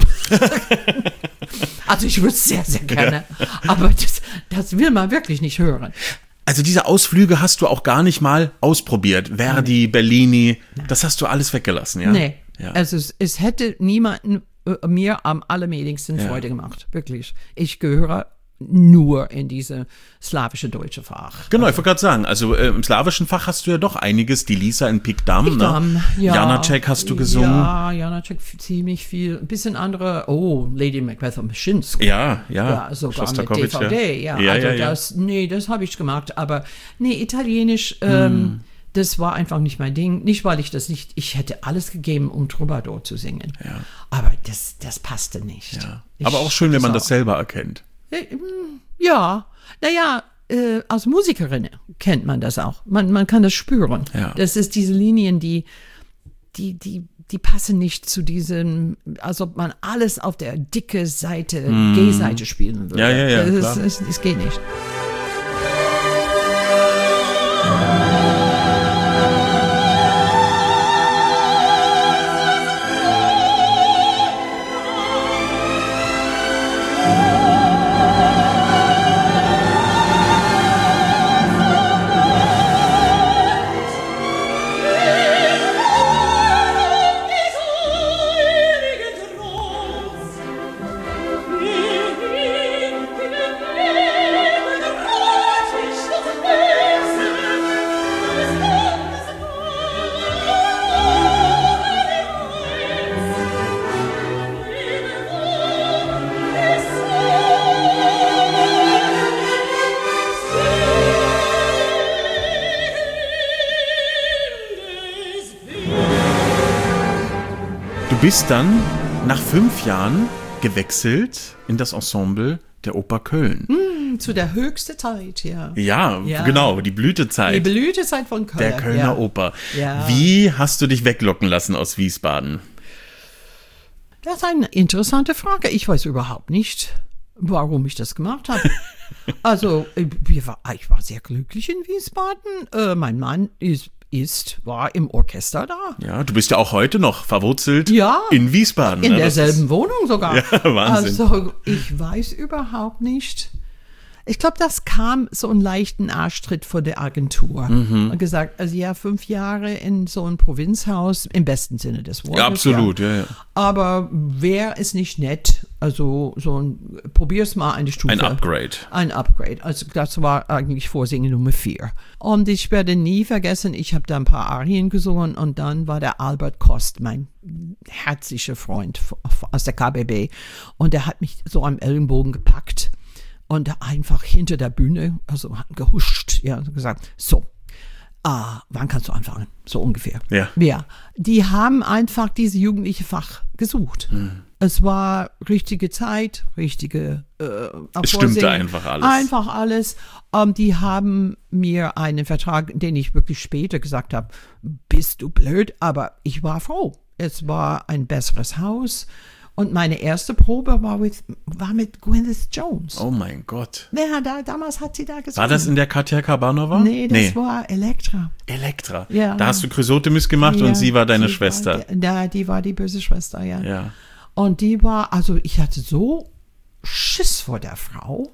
Also ich würde es sehr, sehr gerne, aber das, das will man wirklich nicht hören. Also diese Ausflüge hast du auch gar nicht mal ausprobiert. Verdi, Bellini, das hast du alles weggelassen, ja? Nee, Ja. also es, es hätte niemanden äh, mir am allerwenigsten Ja. Freude gemacht, wirklich. Ich gehöre nur in diese slawische deutsche Fach. Genau, ich wollte gerade sagen, also äh, im slawischen Fach hast du ja doch einiges. Die Lisa in Pikdam, Pikdam, ne? ja. Janacek hast du gesungen. Ja, Janacek ziemlich viel. Ein bisschen andere, oh, Lady Macbeth und Maschinsk. Ja, ja. Ja, sogar mit D Schostakowitsch, V D, ja. Ja, also ja, ja. das, nee, das habe ich gemacht. Aber nee, Italienisch, ähm, Hm. das war einfach nicht mein Ding. Nicht, weil ich das nicht, ich hätte alles gegeben, um Troubadour zu singen. Ja. Aber das, das passte nicht. Ja. Ich, Aber auch schön, wenn man so- das selber erkennt. Ja, naja, äh, als Musikerin kennt man das auch. Man, man kann das spüren. Ja. Das ist diese Linien, die, die, die, die passen nicht zu diesem, als ob man alles auf der dicke Seite, G-Seite spielen würde. Ja, ja, ja, Das, klar. ist- das, das geht nicht. Wie, wie, wie, wie, wie, bist dann nach fünf Jahren gewechselt in das Ensemble der Oper Köln. Hm, zu der höchsten Zeit, ja. Ja, Ja. genau, die Blütezeit Die Blütezeit von Köln. der Kölner ja. Oper. Ja. Wie hast du dich weglocken lassen aus Wiesbaden? Das ist eine interessante Frage. Ich weiß überhaupt nicht, warum ich das gemacht habe. Also, ich war, ich war sehr glücklich in Wiesbaden. Äh, mein Mann ist, ist, war im Orchester da. Ja, du bist ja auch heute noch verwurzelt Ja. in Wiesbaden. In ne? Das derselben ist- Wohnung sogar. Ja, Wahnsinn. Also, ich weiß überhaupt nicht. Ich glaube, das kam so einen leichten Arschtritt von der Agentur. Mhm. Und gesagt, also ja, fünf Jahre in so ein Provinzhaus, im besten Sinne des Wortes. Ja, absolut, ja, ja. Aber wer ist nicht nett? Also, so ein, probier's mal eine Stufe. Ein Upgrade. Ein Upgrade. Also, das war eigentlich Vorsingen Nummer vier. Und ich werde nie vergessen, ich habe da ein paar Arien gesungen und dann war der Albert Kost, mein herzlicher Freund f- f- aus der K B B. Und der hat mich so am Ellenbogen gepackt und einfach hinter der Bühne, also hat gehuscht, ja, und gesagt, so, ah, wann kannst du anfangen? So ungefähr. Ja. Ja, die haben einfach diese jugendliche Fach gesucht. Hm. Es war richtige Zeit, richtige äh, Es stimmte Vorsingen. einfach alles. Einfach alles. Ähm, die haben mir einen Vertrag, den ich wirklich später gesagt habe, bist du blöd? Aber ich war froh. Es war ein besseres Haus. Und meine erste Probe war, with, war mit Gwyneth Jones. Oh mein Gott. Ja, da, damals hat sie da gesungen. War das in der Katja Kabanova? Nee, das war Elektra. Elektra. Ja. Da hast du Chrysotemis gemacht Ja, und sie war deine die Schwester. War, ja, die war die böse Schwester, ja. Ja. Und die war, also ich hatte so Schiss vor der Frau,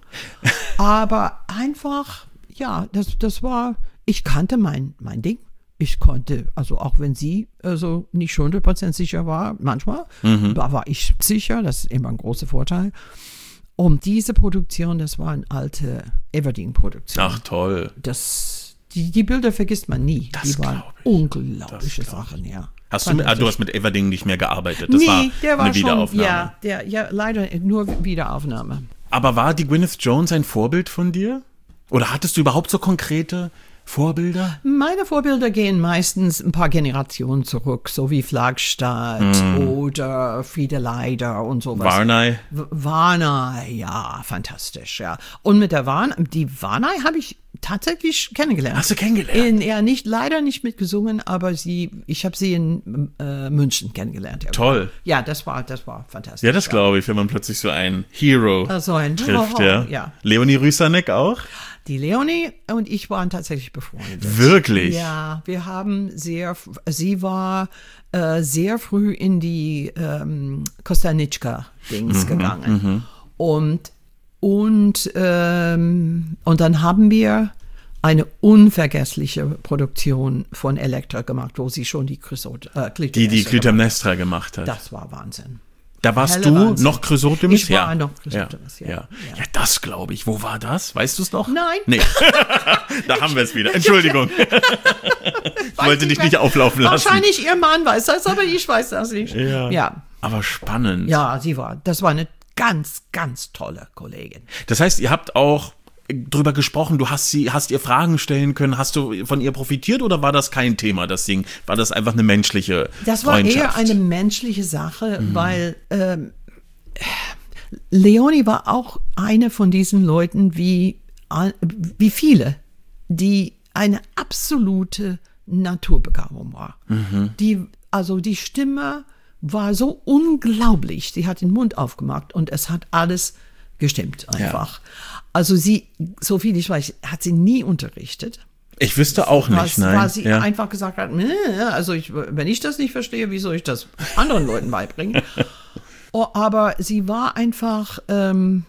aber einfach, ja, das, das war, ich kannte mein, mein Ding. Ich konnte, also auch wenn sie also nicht hundert Prozent sicher war, manchmal, Mhm. da war ich sicher, das ist immer ein großer Vorteil. Und diese Produktion, das war eine alte Everdeen-Produktion. Ach toll. Das, die, die Bilder vergisst man nie. Das die waren glaub ich. unglaubliche Das glaub Sachen, ja. Hast du, mit, ah, du hast mit Everding nicht mehr gearbeitet. Das nee, war der war eine schon, Wiederaufnahme. ja, der, ja, leider nur Wiederaufnahme. Aber war die Gwyneth Jones ein Vorbild von dir? Oder hattest du überhaupt so konkrete Vorbilder? Meine Vorbilder gehen meistens ein paar Generationen zurück, so wie Flagstadt oder Friede Leider und sowas. Varney? W- Varney, ja, fantastisch, ja. Und mit der Varney, die Varney habe ich tatsächlich kennengelernt. Hast du kennengelernt? In, ja, nicht, leider nicht mitgesungen, aber sie, ich habe sie in äh, München kennengelernt. irgendwann. Toll. Ja, das war, das war fantastisch. Ja, das glaube ich, wenn man plötzlich so einen Hero Also ein trifft. Oh, ja. ja. Leonie Rüsanek auch? Die Leonie und ich waren tatsächlich befreundet. Wirklich? Ja, wir haben sehr, sie war äh, sehr früh in die ähm, Kostanitschka-Dings Mhm, gegangen. Und, und, ähm, und dann haben wir eine unvergessliche Produktion von Elektra gemacht, wo sie schon die Chrysot äh, Die die gemacht Clytemnestra gemacht hat. hat. Das war Wahnsinn. Da warst Helle du Wahnsinn. noch Chrysotemis? Ich war ja. noch Chrysotemis, ja. Ja, Ja. ja. ja das glaube ich. Wo war das? Weißt du es noch? Nein. Nee. Da haben wir es wieder. Entschuldigung. Ich wollte dich nicht mehr. auflaufen lassen. Wahrscheinlich ihr Mann weiß das, aber ich weiß das nicht. Ja. Ja. Aber spannend. Ja, sie war, das war eine ganz, ganz tolle Kollegin. Das heißt, ihr habt auch drüber gesprochen, du hast sie, hast ihr Fragen stellen können, hast du von ihr profitiert oder war das kein Thema, das Ding? War das einfach eine menschliche Das war Freundschaft? eher eine menschliche Sache, weil ähm, Leonie war auch eine von diesen Leuten wie, wie viele, die eine absolute Naturbegabung war. Die, also die Stimme war so unglaublich. Sie hat den Mund aufgemacht und es hat alles gestimmt einfach. Also sie, so viel ich weiß, hat sie nie unterrichtet. Ich wüsste auch nicht, Was, nein. was sie ja. einfach gesagt hat, "Nee, also ich, wenn ich das nicht verstehe, wie soll ich das anderen Leuten beibringen? Oh, aber sie war einfach, ähm,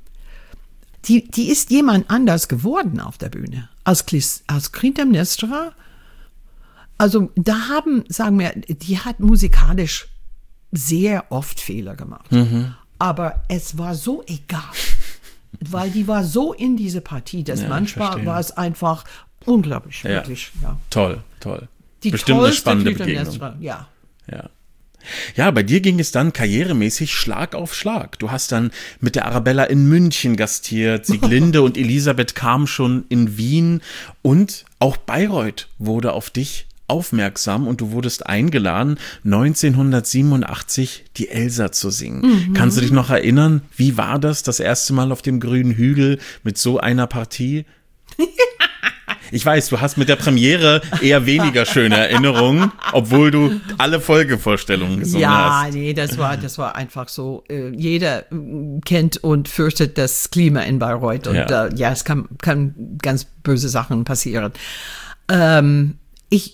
die, die ist jemand anders geworden auf der Bühne. Als, Clis- als Clytemnestra, also da haben, sagen wir, die hat musikalisch sehr oft Fehler gemacht. Mhm. Aber es war so egal, weil die war so in diese Partie, dass Ja, ich manchmal verstehe. war es einfach unglaublich, Ja. wirklich, ja. Toll, toll. Die Bestimmt eine tollste spannende Begegnung. Clytemnestra, ja. Ja. Ja, bei dir ging es dann karrieremäßig Schlag auf Schlag. Du hast dann mit der Arabella in München gastiert, Sieglinde und Elisabeth kamen schon in Wien und auch Bayreuth wurde auf dich aufmerksam und du wurdest eingeladen, neunzehnhundertsiebenundachtzig die Elsa zu singen. Mhm. Kannst du dich noch erinnern, wie war das, das erste Mal auf dem grünen Hügel mit so einer Partie? Ich weiß, du hast mit der Premiere eher weniger schöne Erinnerungen, obwohl du alle Folgevorstellungen gesungen ja, hast. Ja, nee, das war, das war einfach so. Äh, jeder kennt und fürchtet das Klima in Bayreuth. Und ja, äh, ja es kann, kann ganz böse Sachen passieren. Ähm, ich,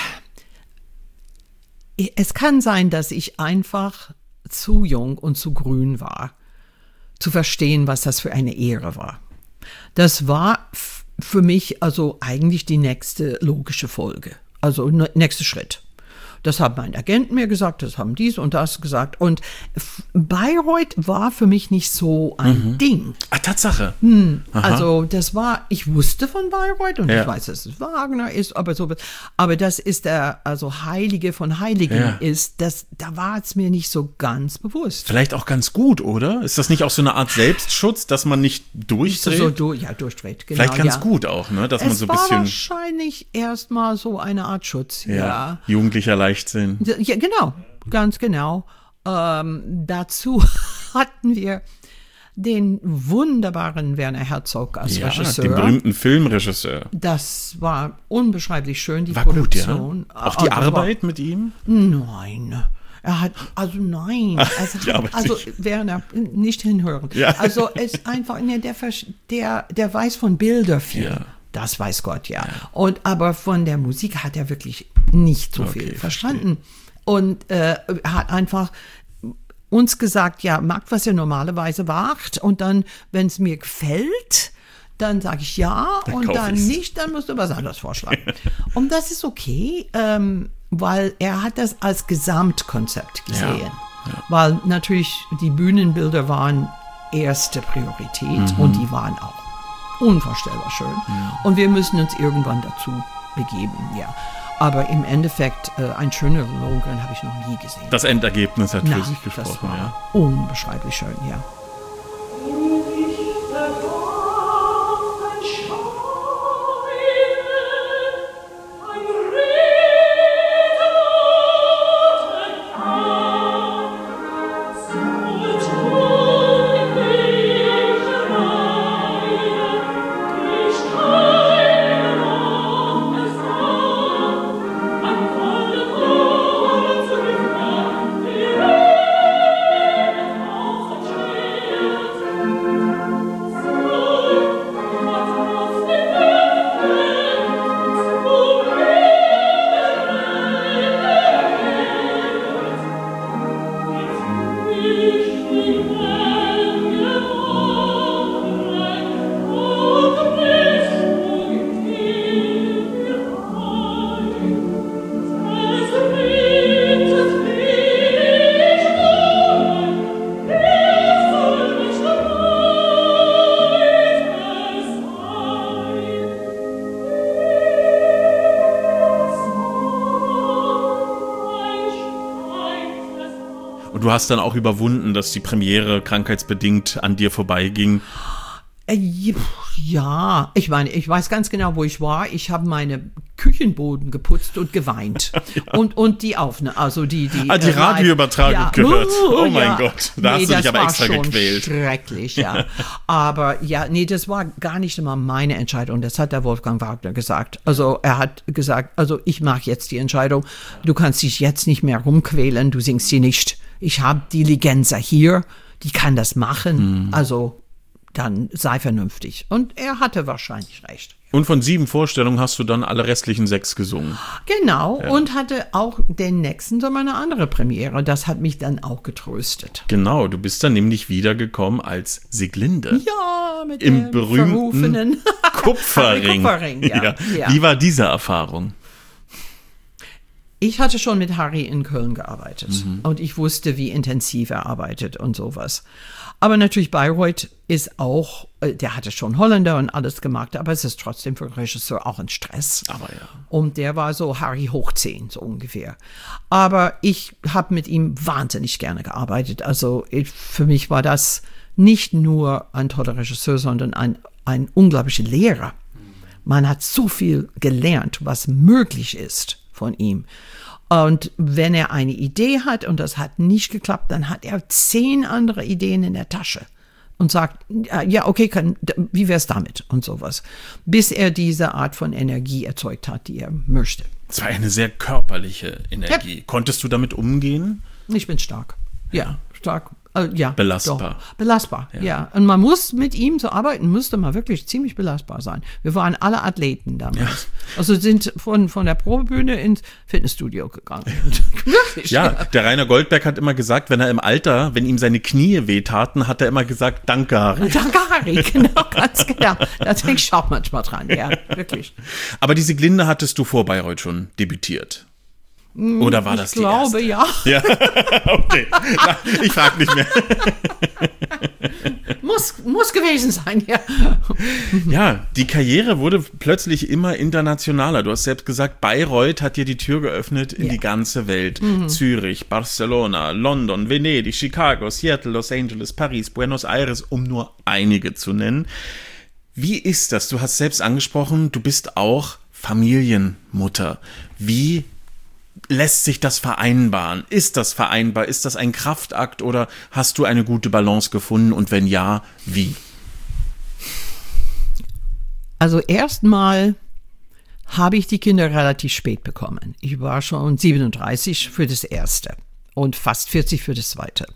es kann sein, dass ich einfach zu jung und zu grün war, zu verstehen, was das für eine Ehre war. Das war für mich also eigentlich die nächste logische Folge, also ne, nächster Schritt. Das hat mein Agent mir gesagt, das haben dies und das gesagt. Und Bayreuth war für mich nicht so ein mhm. Ding. Ah, Tatsache. Hm, also das war, ich wusste von Bayreuth und ja. ich weiß, dass es Wagner ist, aber so, aber das ist der, also Heilige von Heiligen ja. ist, das, da war es mir nicht so ganz bewusst. Vielleicht auch ganz gut, oder? Ist das nicht auch so eine Art Selbstschutz, dass man nicht durchdreht? So, du, ja, durchdreht, genau. Vielleicht ganz ja. gut auch, ne? Dass es man so ein war bisschen. Wahrscheinlich erstmal so eine Art Schutz, ja. ja. Jugendlicher Leichtsinn. Ja, genau, ganz genau. Ähm, dazu hatten wir den wunderbaren Werner Herzog als ja, Regisseur. Den berühmten Filmregisseur. Das war unbeschreiblich schön, die war Produktion. Gut, ja. Auch die also, Arbeit mit ihm? Nein. Er hat, also nein, also, also Werner, nicht hinhören. Ja. Also es ist einfach, ne, der, der, der weiß von Bilder viel. Ja. Das weiß Gott, ja. ja. Und aber von der Musik hat er wirklich nicht so okay, viel verstanden. Verstehe. Und äh, hat einfach uns gesagt, ja, macht, was ihr normalerweise macht. Und dann, wenn es mir gefällt, dann sage ich ja. Dann und dann ich's. Nicht, dann musst du was anderes vorschlagen. Und das ist okay, ähm, weil er hat das als Gesamtkonzept gesehen. Ja. Ja. Weil natürlich die Bühnenbilder waren erste Priorität mhm. und die waren auch unvorstellbar schön. Ja. Und wir müssen uns irgendwann dazu begeben, ja. Aber im Endeffekt, äh, ein schöneren Lohengrin habe ich noch nie gesehen. Das Endergebnis hat für Na, sich gesprochen, das war ja. Unbeschreiblich schön, ja. Du hast dann auch überwunden, dass die Premiere krankheitsbedingt an dir vorbeiging. Ja, ich meine, ich weiß ganz genau, wo ich war. Ich habe meine Küchenboden geputzt und geweint. ja. Und, und die Aufnahme, also die... Die, ah, die äh, Radioübertragung ja. gehört. Oh mein ja. Gott, da nee, hast du dich aber extra gequält. Schrecklich, ja. Aber ja, nee, das war gar nicht immer meine Entscheidung. Das hat der Wolfgang Wagner gesagt. Also er hat gesagt, also ich mache jetzt die Entscheidung. Du kannst dich jetzt nicht mehr rumquälen, du singst sie nicht. Ich habe die Ligenza hier, die kann das machen. Mhm. Also dann sei vernünftig. Und er hatte wahrscheinlich recht. Und von sieben Vorstellungen hast du dann alle restlichen sechs gesungen. Genau, ja. Und hatte auch den nächsten Sommer eine andere Premiere. Das hat mich dann auch getröstet. Genau, du bist dann nämlich wiedergekommen als Sieglinde. Ja, mit im dem berühmten Kupferring. Kupferring ja. Ja. Ja. Wie war diese Erfahrung? Ich hatte schon mit Harry in Köln gearbeitet mhm. und ich wusste, wie intensiv er arbeitet und sowas. Aber natürlich Bayreuth ist auch, der hatte schon Holländer und alles gemacht, aber es ist trotzdem für den Regisseur auch ein Stress. Aber ja. Und der war so Harry hoch zehn, so ungefähr. Aber ich habe mit ihm wahnsinnig gerne gearbeitet. Also ich, für mich war das nicht nur ein toller Regisseur, sondern ein, ein unglaublicher Lehrer. Man hat so viel gelernt, was möglich ist von ihm. Und wenn er eine Idee hat und das hat nicht geklappt, dann hat er zehn andere Ideen in der Tasche und sagt, ja, okay, kann, wie wär's damit und sowas, bis er diese Art von Energie erzeugt hat, die er möchte. Es war eine sehr körperliche Energie. Ja. Konntest du damit umgehen? Ich bin stark. Ja, stark. Äh, ja, Belastbar. Doch. Belastbar, Ja. ja. Und man muss mit ihm zu arbeiten, müsste man wirklich ziemlich belastbar sein. Wir waren alle Athleten damals. Ja. Also sind von, von der Probebühne ins Fitnessstudio gegangen. Wirklich. Ja, der Rainer Goldberg hat immer gesagt, wenn er im Alter, wenn ihm seine Knie wehtaten, hat er immer gesagt, danke, Harry. Danke, Harry, genau, ganz genau. Da denke ich auch manchmal dran, ja, wirklich. Aber die Sieglinde hattest du vor Bayreuth schon debütiert? Oder war das Ich glaube, die ja. erste? Ja, okay. Na, ich frage nicht mehr. Muss, muss gewesen sein, ja. Ja, die Karriere wurde plötzlich immer internationaler. Du hast selbst gesagt, Bayreuth hat dir die Tür geöffnet in Ja. die ganze Welt. Zürich, Barcelona, London, Venedig, Chicago, Seattle, Los Angeles, Paris, Buenos Aires, um nur einige zu nennen. Wie ist das? Du hast selbst angesprochen, du bist auch Familienmutter. Wie lässt sich das vereinbaren? Ist das vereinbar? Ist das ein Kraftakt oder hast du eine gute Balance gefunden und wenn ja, wie? Also erstmal habe ich die Kinder relativ spät bekommen. Ich war schon siebenunddreißig für das erste und fast vierzig für das zweite.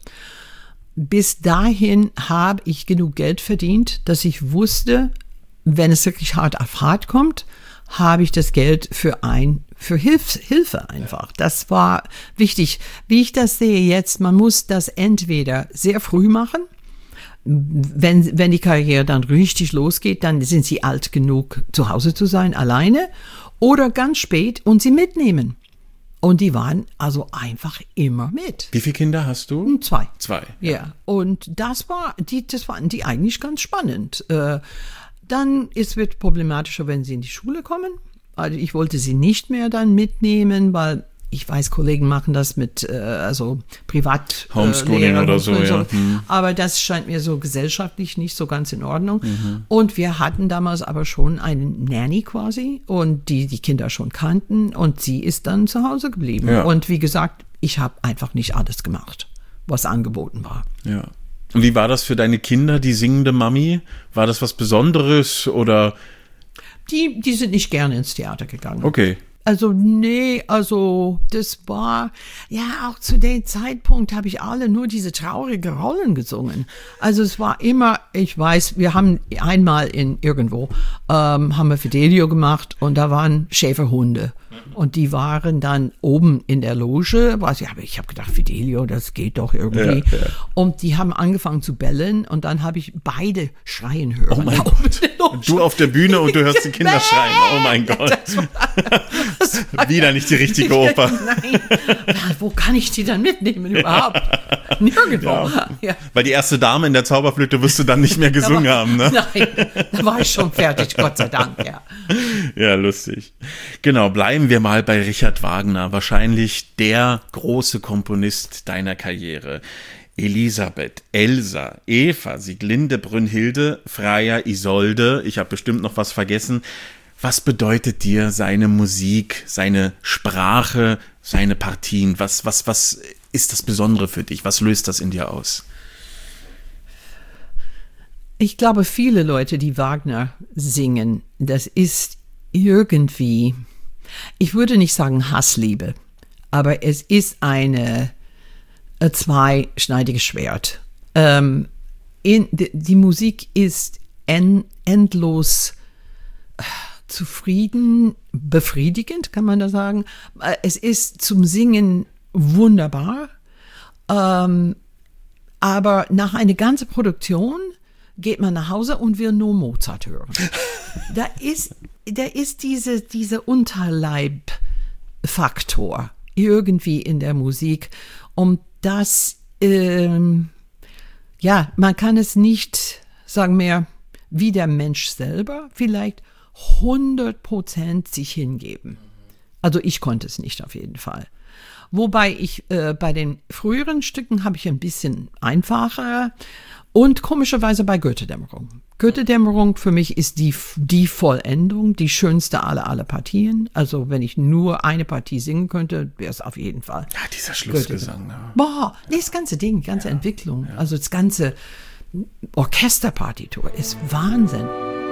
Bis dahin habe ich genug Geld verdient, dass ich wusste, wenn es wirklich hart auf hart kommt, habe ich das Geld für ein für Hilf, Hilfe einfach. Das war wichtig. Wie ich das sehe jetzt, man muss das entweder sehr früh machen, wenn, wenn die Karriere dann richtig losgeht, dann sind sie alt genug, zu Hause zu sein, alleine, oder ganz spät und sie mitnehmen. Und die waren also einfach immer mit. Wie viele Kinder hast du? Zwei. Zwei. Ja, und das war, die, das fanden die eigentlich ganz spannend. Äh, dann ist es problematischer, wenn sie in die Schule kommen. Also ich wollte sie nicht mehr dann mitnehmen, weil ich weiß, Kollegen machen das mit äh, also privat äh, Homeschooling Lehrer, oder so, ja. Hm. Aber das scheint mir so gesellschaftlich nicht so ganz in Ordnung. Mhm. Und wir hatten damals aber schon eine Nanny quasi und die die Kinder schon kannten und sie ist dann zu Hause geblieben. Ja. Und wie gesagt, ich habe einfach nicht alles gemacht, was angeboten war. Ja. Und wie war das für deine Kinder, die singende Mami? War das was Besonderes oder? Die, die sind nicht gerne ins Theater gegangen. Okay. Also nee, also das war, ja auch zu dem Zeitpunkt habe ich alle nur diese traurige Rollen gesungen. Also es war immer, ich weiß, wir haben einmal in irgendwo, ähm, haben wir Fidelio gemacht und da waren Schäferhunde. Und die waren dann oben in der Loge, also ich habe gedacht, Fidelio, das geht doch irgendwie. Ja, ja. Und die haben angefangen zu bellen und dann habe ich beide schreien hören. Oh mein da Gott. oben in der Loge. Du auf der Bühne und du hörst die Kinder schreien. Oh mein Gott. Das war, das war, Wieder nicht die richtige Oper. Nein, wo kann ich die dann mitnehmen überhaupt? Nirgendwo. Ja. Ja. Weil die erste Dame in der Zauberflöte wirst du dann nicht mehr gesungen war, haben, ne? Nein, da war ich schon fertig, Gott sei Dank, ja. Ja, lustig. Genau, bleiben wir mal bei Richard Wagner, wahrscheinlich der große Komponist deiner Karriere. Elisabeth, Elsa, Eva, Sieglinde, Brünnhilde, Freya, Isolde, ich habe bestimmt noch was vergessen. Was bedeutet dir seine Musik, seine Sprache, seine Partien? Was, was, was ist das Besondere für dich? Was löst das in dir aus? Ich glaube, viele Leute, die Wagner singen, das ist irgendwie, ich würde nicht sagen Hassliebe, aber es ist eine, ein zweischneidiges Schwert. Ähm, in, die, die Musik ist en, endlos zufrieden, befriedigend, kann man da sagen. Es ist zum Singen wunderbar, ähm, aber nach einer ganzen Produktion geht man nach Hause und will nur Mozart hören. Da ist, da ist diese, diese Unterleib-Faktor irgendwie in der Musik. Und das, ähm, ja, man kann es nicht, sagen wir, wie der Mensch selber vielleicht hundert Prozent sich hingeben. Also ich konnte es nicht auf jeden Fall. Wobei ich äh, bei den früheren Stücken habe ich ein bisschen einfacher Und komischerweise bei Goethe-Dämmerung. Goethe-Dämmerung für mich ist die, die Vollendung, die schönste aller aller Partien. Also wenn ich nur eine Partie singen könnte, wäre es auf jeden Fall. Ja, dieser Schlussgesang. Ja. Boah, nee, das ganze Ding, die ganze ja, Entwicklung, ja. Also das ganze Orchesterpartitur ist Wahnsinn.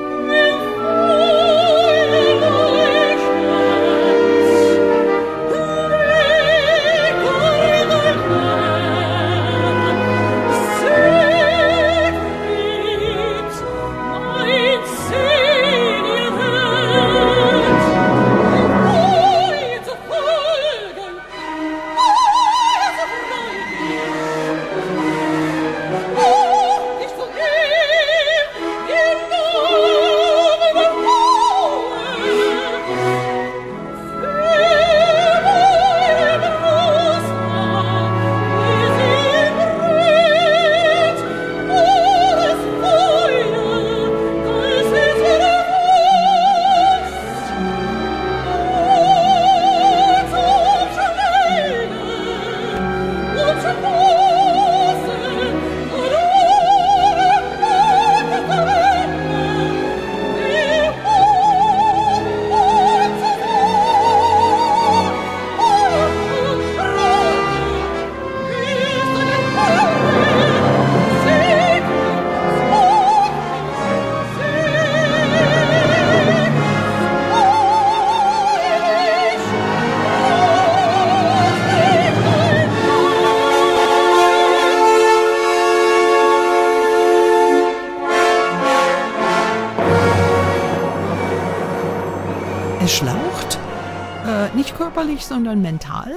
Es schlaucht, äh, nicht körperlich, sondern mental.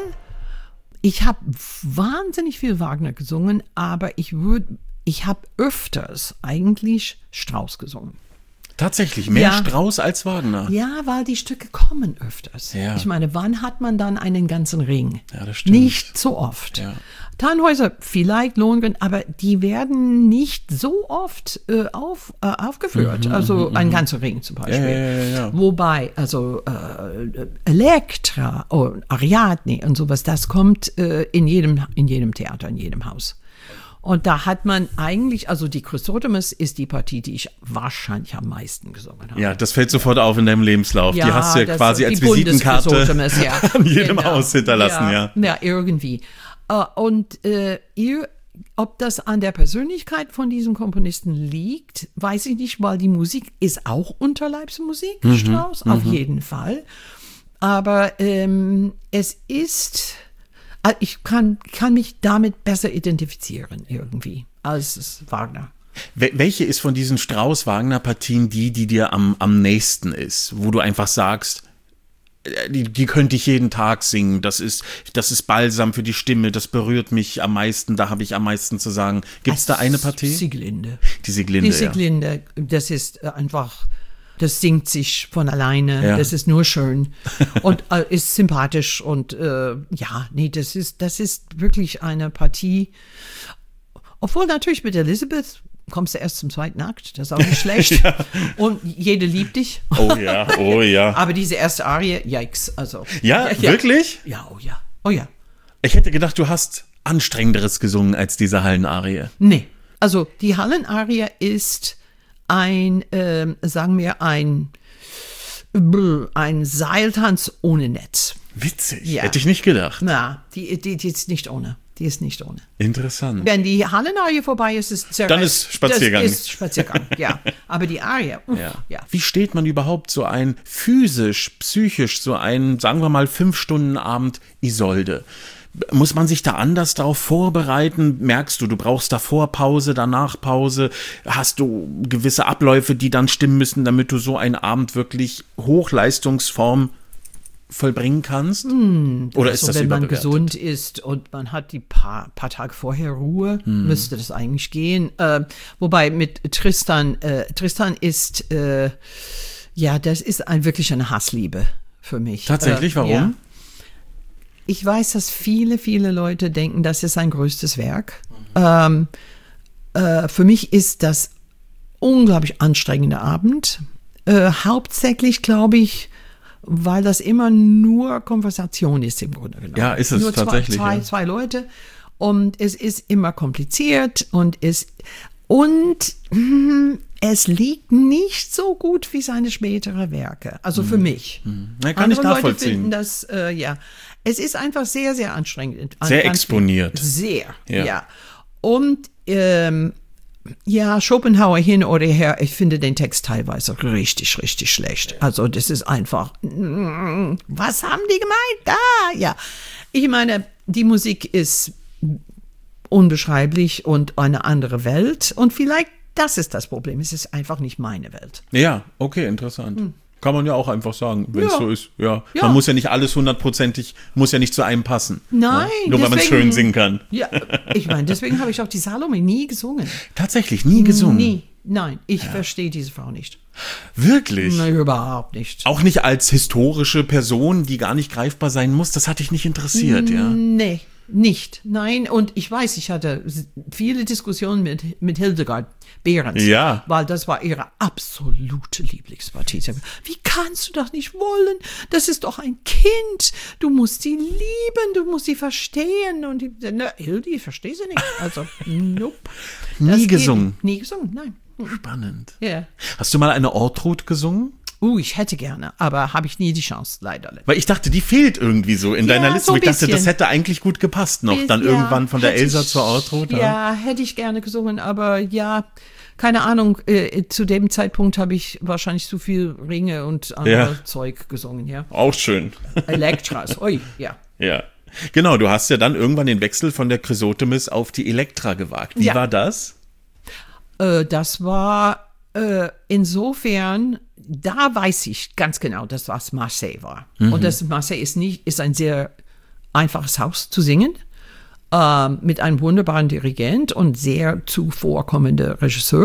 Ich habe wahnsinnig viel Wagner gesungen, aber ich würde, ich habe öfters eigentlich Strauss gesungen. Tatsächlich, mehr Ja. Strauss als Wagner. Ja, weil die Stücke kommen öfters. Ja. Ich meine, wann hat man dann einen ganzen Ring? Ja, das stimmt. Nicht so oft. Ja. Tannhäuser vielleicht, Lohengrin, aber die werden nicht so oft äh, auf, äh, aufgeführt. Mhm, also mhm, ein mhm. ganzer Ring zum Beispiel. Ja, ja, ja, ja. Wobei, also äh, Elektra und Ariadne und sowas, das kommt äh, in jedem, in jedem Theater, in jedem Haus. Und da hat man eigentlich, also die Chrysothemis ist die Partie, die ich wahrscheinlich am meisten gesungen habe. Ja, das fällt sofort auf in deinem Lebenslauf. Ja, die hast du ja das- quasi als die Visitenkarte Bundeschrysothemis, ja. an jedem Genau. Haus hinterlassen, ja. Ja, ja irgendwie. Äh, Und äh, ihr, ob das an der Persönlichkeit von diesem Komponisten liegt, weiß ich nicht, weil die Musik ist auch Unterleibsmusik, Mhm, Strauss, auf jeden Fall. Aber ähm, es ist, äh, ich kann, kann mich damit besser identifizieren irgendwie als es Wagner. Wel- Welche ist von diesen Strauss-Wagner-Partien die, die dir am, am nächsten ist? Wo du einfach sagst, äh, die, die könnte ich jeden Tag singen. Das ist, das ist Balsam für die Stimme. Das berührt mich am meisten. Da habe ich am meisten zu sagen. Gibt es da eine Partie? Sieglinde. Die Sieglinde, Die Sieglinde, das ist äh, einfach, das singt sich von alleine, Ja. das ist nur schön und äh, ist sympathisch und äh, ja, nee, das ist, das ist wirklich eine Partie, obwohl natürlich mit Elizabeth kommst du erst zum zweiten Akt, das ist auch nicht schlecht und jede liebt dich. ja. Oh ja, oh ja. Aber diese erste Arie, yikes, also. Ja, wirklich? Ja, oh ja, oh ja. Ich hätte gedacht, du hast Anstrengenderes gesungen als diese Hallenarie. Nee, also die Hallenarie ist ein, ähm, sagen wir, ein, ein Seiltanz ohne Netz. Witzig. Ja. Hätte ich nicht gedacht. Na, die, die, die ist nicht ohne. Die ist nicht ohne. Interessant. Wenn die Hallenarie vorbei ist, ist es Dann ist Spaziergang. Das ist Spaziergang, ja. Aber die Arie, uff, ja. ja. Wie steht man überhaupt so ein physisch, psychisch, so ein, sagen wir mal, fünf Stunden Abend Isolde? Muss man sich da anders darauf vorbereiten? Merkst du, du brauchst davor Pause, danach Pause? Hast du gewisse Abläufe, die dann stimmen müssen, damit du so einen Abend wirklich Hochleistungsform vollbringen kannst? Hm, Oder ist also, das wenn man überbewertet? gesund ist und man hat die paar, paar Tage vorher Ruhe, Hm. müsste das eigentlich gehen. Äh, wobei mit Tristan, äh, Tristan ist, äh, ja, das ist ein, wirklich eine Hassliebe für mich. Tatsächlich, Äh, warum? Ja. Ich weiß, dass viele, viele Leute denken, das ist sein größtes Werk. Ähm, äh, für mich ist das unglaublich anstrengender Abend. Äh, hauptsächlich, glaube ich, weil das immer nur Konversation ist im Grunde genommen. Ja, ist es nur tatsächlich, Zwei, zwei, ja. zwei Leute und es ist immer kompliziert und es Und hm, es liegt nicht so gut wie seine späteren Werke. Also für mich. Ja, kann ich Andere Leute nachvollziehen. finden das, äh, ja. Es ist einfach sehr, sehr anstrengend. Sehr Ganz- exponiert. Sehr, Ja. ja. Und ähm, ja, Schopenhauer hin oder her, ich finde den Text teilweise richtig, richtig schlecht. Also das ist einfach, mm, was haben die gemeint? Da, ja. Ich meine, die Musik ist unbeschreiblich und eine andere Welt. Und vielleicht, das ist das Problem, es ist einfach nicht meine Welt. Ja, okay, interessant. Kann man ja auch einfach sagen, wenn es Ja. so ist. Ja. Ja. Man muss ja nicht alles hundertprozentig, muss ja nicht zu einem passen. Nein, Ja. Nur weil man es deswegen- schön singen kann. Ja, ich meine, deswegen habe ich auch die Salome nie gesungen. Tatsächlich, nie gesungen. Nie. Nein, ich verstehe diese Frau nicht. Wirklich? Nein, überhaupt nicht. Auch nicht als historische Person, die gar nicht greifbar sein muss. Das hat dich nicht interessiert, ja? Nee, nicht. Nein, und ich weiß, ich hatte viele Diskussionen mit, mit Hildegard Behrens. Ja. Weil das war ihre absolute Lieblingspartie. Sie sagt, wie kannst du das nicht wollen? Das ist doch ein Kind. Du musst sie lieben, du musst sie verstehen. Und ich, na, Hildi, ich verstehe sie nicht. Also, nope. Nie Das geht gesungen? nicht. Nie gesungen, nein. Spannend. Ja. Hast du mal eine Ortrud gesungen? Uh, ich hätte gerne, aber habe ich nie die Chance, leider. Weil ich dachte, die fehlt irgendwie so in Ja, deiner Liste. so ein ich dachte, das bisschen. hätte eigentlich gut gepasst noch. Dann Ja, irgendwann von der hätte Elsa ich- zur Ortrud. Ja, hätte ich gerne gesungen, aber ja, keine Ahnung. Äh, zu dem Zeitpunkt habe ich wahrscheinlich zu viel Ringe und andere Ja. Zeug gesungen, ja. Auch schön. Elektras, ui, ja. Ja. Genau, du hast ja dann irgendwann den Wechsel von der Chrysotemis auf die Elektra gewagt. Wie Ja. war das? Äh, das war äh, insofern, da weiß ich ganz genau, dass das Marseille war. Und das Marseille ist nicht, ist ein sehr einfaches Haus zu singen, ähm, mit einem wunderbaren Dirigent und sehr zuvorkommender Regisseur.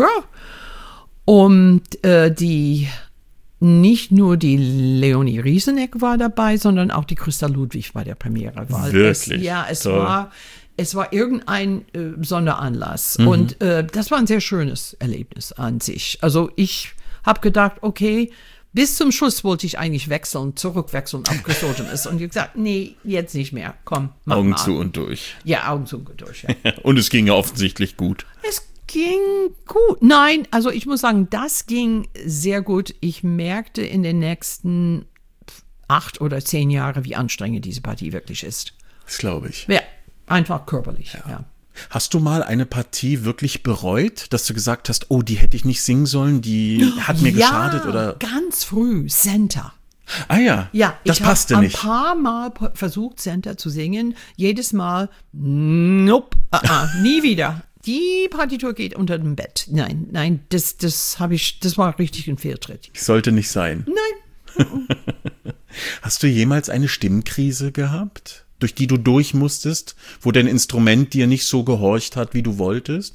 Und äh, die nicht nur die Leonie Rieseneck war dabei, sondern auch die Christa Ludwig bei der Premiere. Weil Wirklich? Es, ja, es Toll. war, es war irgendein äh, Sonderanlass. Und äh, das war ein sehr schönes Erlebnis an sich. Also ich habe gedacht, okay, bis zum Schluss wollte ich eigentlich wechseln, zurückwechseln auf Chrysotemis. Und ich habe gesagt, nee, jetzt nicht mehr. Komm, mach Augen mal. zu und durch. Ja, Augen zu und durch, ja. Und es ging ja offensichtlich gut. Es ging gut. Nein, also ich muss sagen, das ging sehr gut. Ich merkte in den nächsten acht oder zehn Jahren, wie anstrengend diese Partie wirklich ist. Das glaube ich. Ja, einfach körperlich, ja. Hast du mal eine Partie wirklich bereut, dass du gesagt hast, oh, die hätte ich nicht singen sollen, die hat mir ja, geschadet oder? ganz früh, Center. Ah ja, Ja, das ich passte habe ein nicht. paar Mal p- versucht, Center zu singen. Jedes Mal, nope, ah, ah, nie wieder. Die Partitur geht unter dem Bett. Nein, nein, das, das habe ich, das war richtig ein Fehltritt. Sollte nicht sein. Nein. Hast du jemals eine Stimmkrise gehabt, durch die du durch musstest, wo dein Instrument dir nicht so gehorcht hat, wie du wolltest?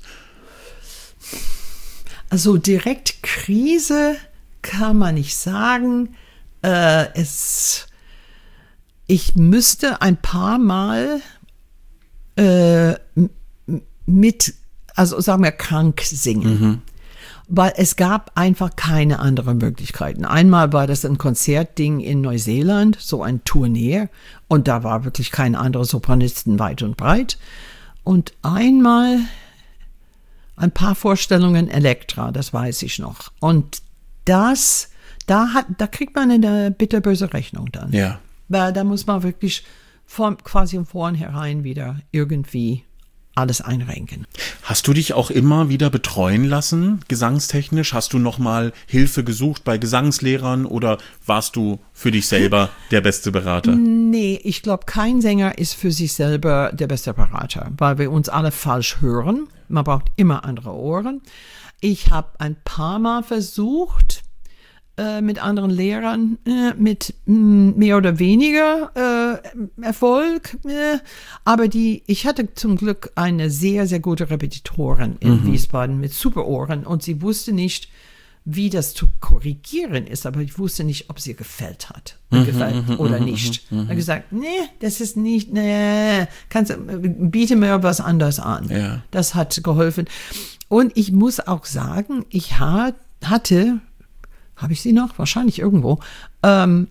Also direkt Krise kann man nicht sagen. Äh, es, ich müsste ein paar Mal äh, m- m- mit, also sagen wir, krank singen. Weil es gab einfach keine anderen Möglichkeiten. Einmal war das ein Konzertding in Neuseeland, so ein Tournee, und da war wirklich kein anderer Sopranisten weit und breit. Und einmal ein paar Vorstellungen Elektra, das weiß ich noch. Und das, da hat, da kriegt man eine bitterböse Rechnung dann. Ja. Weil da muss man wirklich von, quasi von vornherein wieder irgendwie alles einrenken. Hast du dich auch immer wieder betreuen lassen, gesangstechnisch? Hast du nochmal Hilfe gesucht bei Gesangslehrern oder warst du für dich selber der beste Berater? Nee, ich glaube, kein Sänger ist für sich selber der beste Berater, weil wir uns alle falsch hören. Man braucht immer andere Ohren. Ich habe ein paar Mal versucht, äh, mit anderen Lehrern, äh, mit mh, mehr oder weniger äh, Erfolg. Äh, aber die, ich hatte zum Glück eine sehr, sehr gute Repetitorin in Wiesbaden mit super Ohren und sie wusste nicht, wie das zu korrigieren ist, aber ich wusste nicht, ob sie gefällt hat, gefällt oder nicht. Ich habe gesagt, nee, das ist nicht, nee, kannst, biete mir was anderes an. Ja. Das hat geholfen. Und ich muss auch sagen, ich ha- hatte, habe ich sie noch? Wahrscheinlich irgendwo, ähm,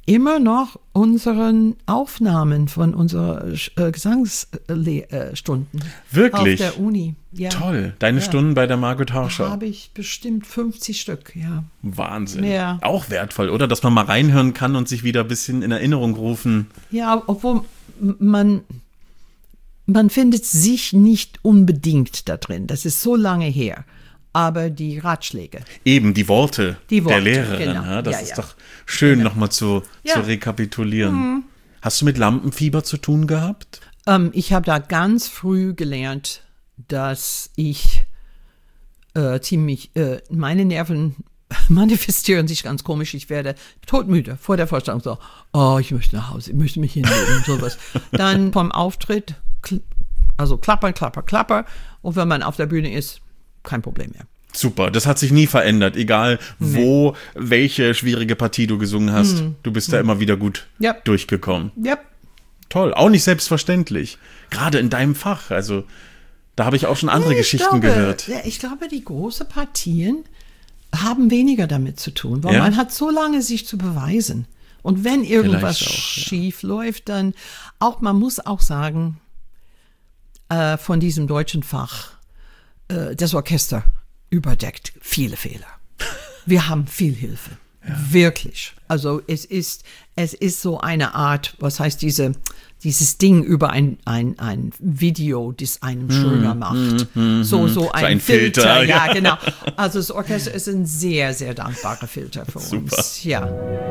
immer noch unseren Aufnahmen von unseren äh, Gesangsstunden Wirklich? auf der Uni. Ja. Toll. Deine Ja. Stunden bei der Margot Da Harscher. habe ich bestimmt fünfzig Stück, ja. Wahnsinn. Ja. Auch wertvoll, oder? Dass man mal reinhören kann und sich wieder ein bisschen in Erinnerung rufen. Ja, obwohl man, man findet sich nicht unbedingt da drin. Das ist so lange her. Aber die Ratschläge. Eben, die Worte, Die Worte, der Lehrerin. genau. Ja, das Ja, ist ja. doch schön, nochmal zu, Ja. zu rekapitulieren. Hast du mit Lampenfieber zu tun gehabt? Ähm, ich habe da ganz früh gelernt, dass ich äh, ziemlich, äh, meine Nerven manifestieren sich ganz komisch. Ich werde todmüde vor der Vorstellung. So, oh, ich möchte nach Hause, ich möchte mich hinlegen und sowas. Dann vom Auftritt, kl- also klapper, klapper, klapper. Und wenn man auf der Bühne ist, kein Problem mehr. Super, das hat sich nie verändert, egal wo, welche schwierige Partie du gesungen hast. Du bist da immer wieder gut Ja. durchgekommen. Ja, Toll, auch nicht selbstverständlich. Gerade in deinem Fach, also da habe ich auch schon andere ich Geschichten glaube, gehört. ja, ich glaube, die großen Partien haben weniger damit zu tun, weil Ja? man hat so lange sich zu beweisen. Und wenn irgendwas Vielleicht auch, ja. schief läuft, dann auch, man muss auch sagen, äh, von diesem deutschen Fach, äh, das Orchester überdeckt viele Fehler. Wir haben viel Hilfe. Wirklich. Also es ist, es ist so eine Art, was heißt diese, dieses Ding über ein, ein, ein Video, das einem schöner macht. so, so ein, ein Filter. Filter, ja, ja. genau. Also das Orchester ist ein sehr, sehr dankbarer Filter für Super. uns. Ja.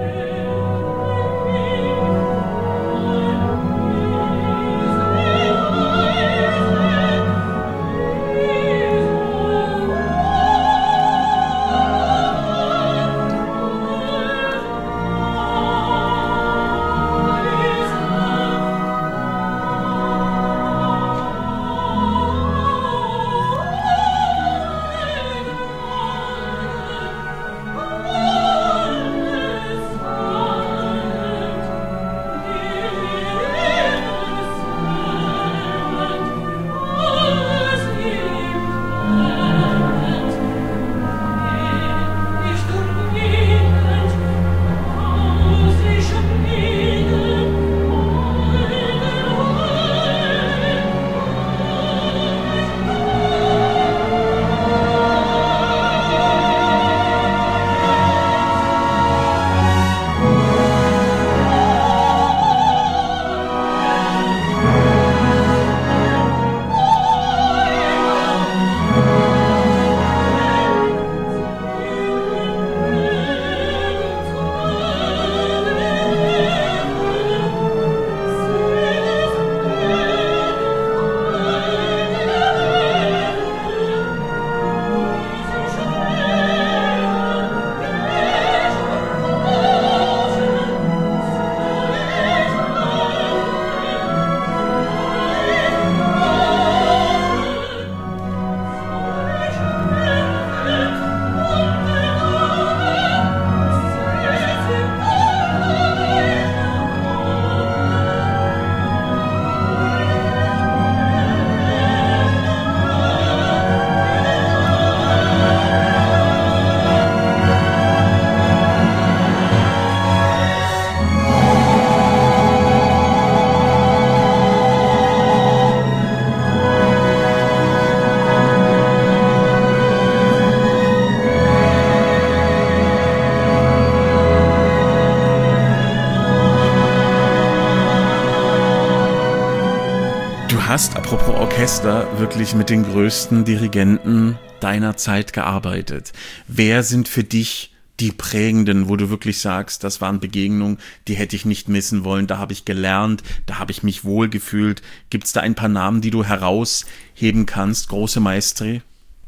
Du hast, apropos Orchester, wirklich mit den größten Dirigenten deiner Zeit gearbeitet. Wer sind für dich die prägenden, wo du wirklich sagst, das waren Begegnungen, die hätte ich nicht missen wollen, da habe ich gelernt, da habe ich mich wohlgefühlt. Gibt es da ein paar Namen, die du herausheben kannst, große Maestri?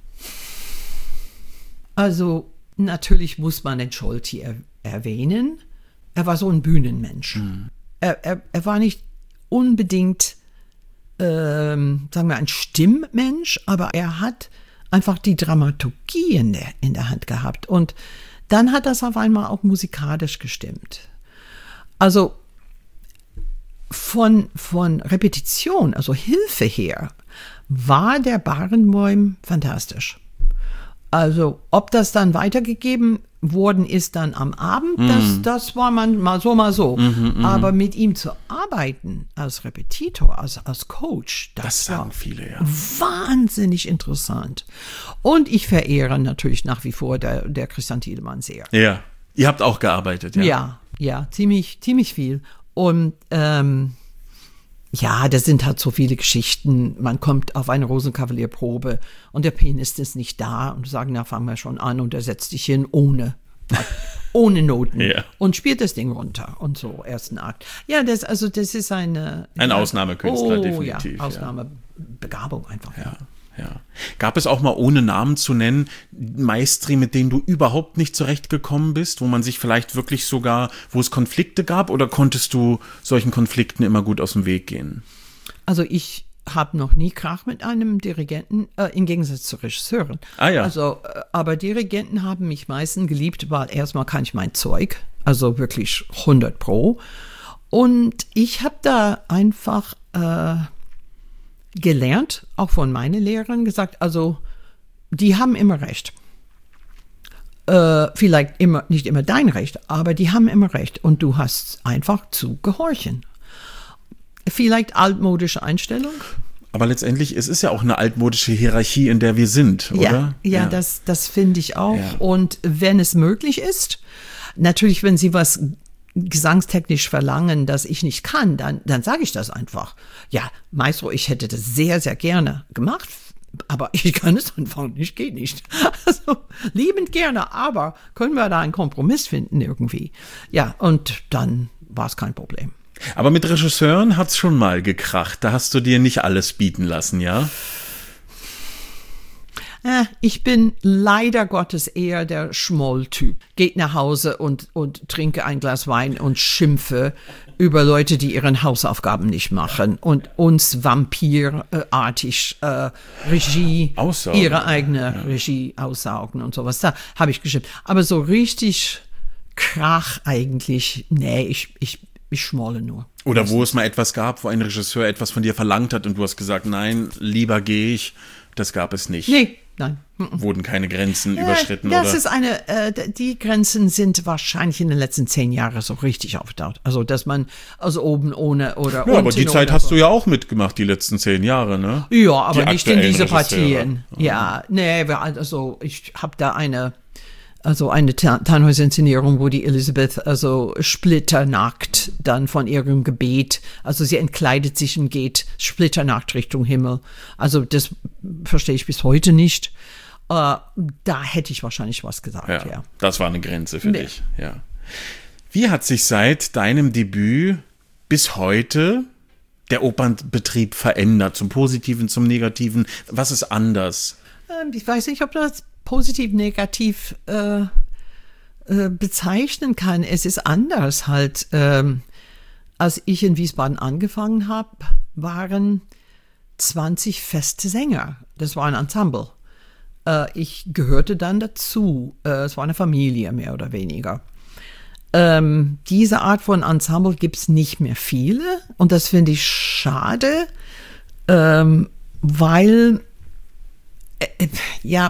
Also natürlich muss man den Scholti er erwähnen. Er war so ein Bühnenmensch. Mhm. Er, er, er war nicht unbedingt, ähm, sagen wir, ein Stimmmensch, aber er hat einfach die Dramaturgie in der, in der Hand gehabt. Und dann hat das auf einmal auch musikalisch gestimmt. Also von, von Repetition, also Hilfe her, war der Barenboim fantastisch. Also, ob das dann weitergegeben worden ist dann am Abend, Mhm. das, das war man mal so, mal so. Aber mit ihm zu arbeiten als Repetitor, als, als Coach, das, Das war sagen viele, ja. wahnsinnig interessant. Und ich verehre natürlich nach wie vor der, der Christian Thielemann sehr. Ja. Ihr habt auch gearbeitet, ja? Ja, ja, ziemlich, ziemlich viel. Und ähm, ja, das sind halt so viele Geschichten. Man kommt auf eine Rosenkavalierprobe und der Pianist ist nicht da und sagen, na, fangen wir schon an und er setzt sich hin ohne, ohne Noten Ja. und spielt das Ding runter und so, ersten Akt. Ja, das, also das ist eine... Ein ja, Ausnahmekünstler, oh, definitiv, ja. Ja, Ausnahmebegabung einfach. Ja, ja. Gab es auch mal, ohne Namen zu nennen, Maestri, mit denen du überhaupt nicht zurechtgekommen bist, wo man sich vielleicht wirklich sogar, wo es Konflikte gab, oder konntest du solchen Konflikten immer gut aus dem Weg gehen? Also ich habe noch nie Krach mit einem Dirigenten, äh, im Gegensatz zu Regisseuren. Ah ja. Also, äh, aber Dirigenten haben mich meistens geliebt, weil erstmal kann ich mein Zeug, also wirklich hundert Pro. Und ich habe da einfach äh, gelernt, auch von meinen Lehrern gesagt, also die haben immer recht. Äh, vielleicht immer nicht immer dein Recht, aber die haben immer recht und du hast einfach zu gehorchen. Vielleicht altmodische Einstellung. Aber letztendlich, es ist ja auch eine altmodische Hierarchie, in der wir sind, oder? Ja, ja, das, das finde ich auch. Ja. Und wenn es möglich ist, natürlich, wenn Sie was gesangstechnisch verlangen, das ich nicht kann, dann, dann sage ich das einfach. Ja, Maestro, ich hätte das sehr, sehr gerne gemacht, aber ich kann es einfach nicht, geht nicht. Also liebend gerne, aber können wir da einen Kompromiss finden irgendwie? Ja, und dann war es kein Problem. Aber mit Regisseuren hat's schon mal gekracht. Da hast du dir nicht alles bieten lassen, ja? Äh, ich bin leider Gottes eher der Schmolltyp. Geht nach Hause und, und trinke ein Glas Wein und schimpfe über Leute, die ihren Hausaufgaben nicht machen und uns vampirartig äh, Regie, Aussaugen. ihre eigene Regie aussaugen und sowas. Da habe ich geschimpft. Aber so richtig Krach eigentlich, nee, ich, ich, ich schmolle nur. Oder wo es mal etwas gab, wo ein Regisseur etwas von dir verlangt hat und du hast gesagt, nein, lieber gehe ich. Das gab es nicht. Nee, nein. Wurden keine Grenzen überschritten, Das oder? ist eine, äh, die Grenzen sind wahrscheinlich in den letzten zehn Jahren so richtig aufgetaucht. Also, dass man also oben ohne oder Ja, unten aber die Zeit oder hast so. du ja auch mitgemacht, die letzten zehn Jahre, ne? Ja, aber Die nicht in aktuellen diese Regisseure. Partien. Ja, nee, wir- also ich habe da eine, also eine Ta- Tannhäuser-Inszenierung, wo die Elisabeth also splitternackt dann von ihrem Gebet, also sie entkleidet sich und geht splitternackt Richtung Himmel. Also das verstehe ich bis heute nicht. Äh, da hätte ich wahrscheinlich was gesagt, ja. Ja, das war eine Grenze für Nee. dich, ja. Wie hat sich seit deinem Debüt bis heute der Opernbetrieb verändert? Zum Positiven, zum Negativen? Was ist anders? Ähm, Ich weiß nicht, ob man das positiv, negativ äh, äh, bezeichnen kann. Es ist anders halt. Ähm, als ich in Wiesbaden angefangen habe, waren zwanzig feste Sänger. Das war ein Ensemble. Äh, ich gehörte dann dazu. Äh, es war eine Familie, mehr oder weniger. Ähm, diese Art von Ensemble gibt es nicht mehr viele. Und das finde ich schade, ähm, weil, äh, ja,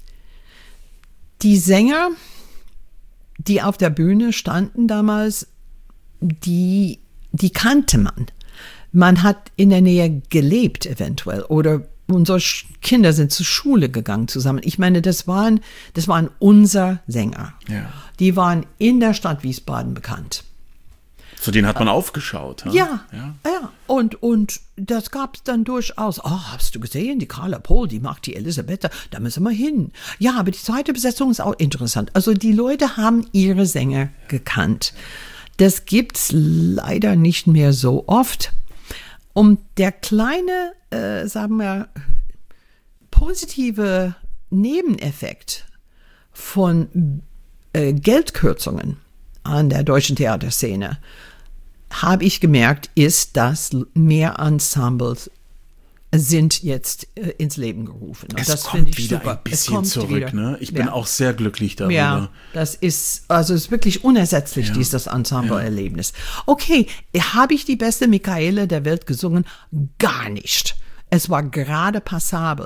die Sänger, die auf der Bühne standen damals, die, die kannte man. Man hat in der Nähe gelebt eventuell oder unsere Sch- Kinder sind zur Schule gegangen zusammen. Ich meine, das waren, das waren unser Sänger. Ja. Die waren in der Stadt Wiesbaden bekannt. Zu denen hat man aufgeschaut. ha? Ja, ja. ja. Und, und das gab es dann durchaus. Oh, hast du gesehen, die Carla Pohl, die macht die Elisabeth, da müssen wir hin. Ja, aber die zweite Besetzung ist auch interessant. Also die Leute haben ihre Sänger gekannt. Das gibt's leider nicht mehr so oft. Und der kleine, äh, sagen wir, positive Nebeneffekt von äh, Geldkürzungen an der deutschen Theaterszene, habe ich gemerkt, ist, dass mehr Ensembles sind jetzt äh, ins Leben gerufen. Und Es das kommt finde ich wieder super. ein Es bisschen kommt zurück, wieder. ne? Ich bin Ja. auch sehr glücklich darüber. Ja, das ist, also es ist wirklich unersetzlich, Ja. dieses Ensemble-Erlebnis. Okay, habe ich die beste Michaela der Welt gesungen? Gar nicht. Es war gerade passabel.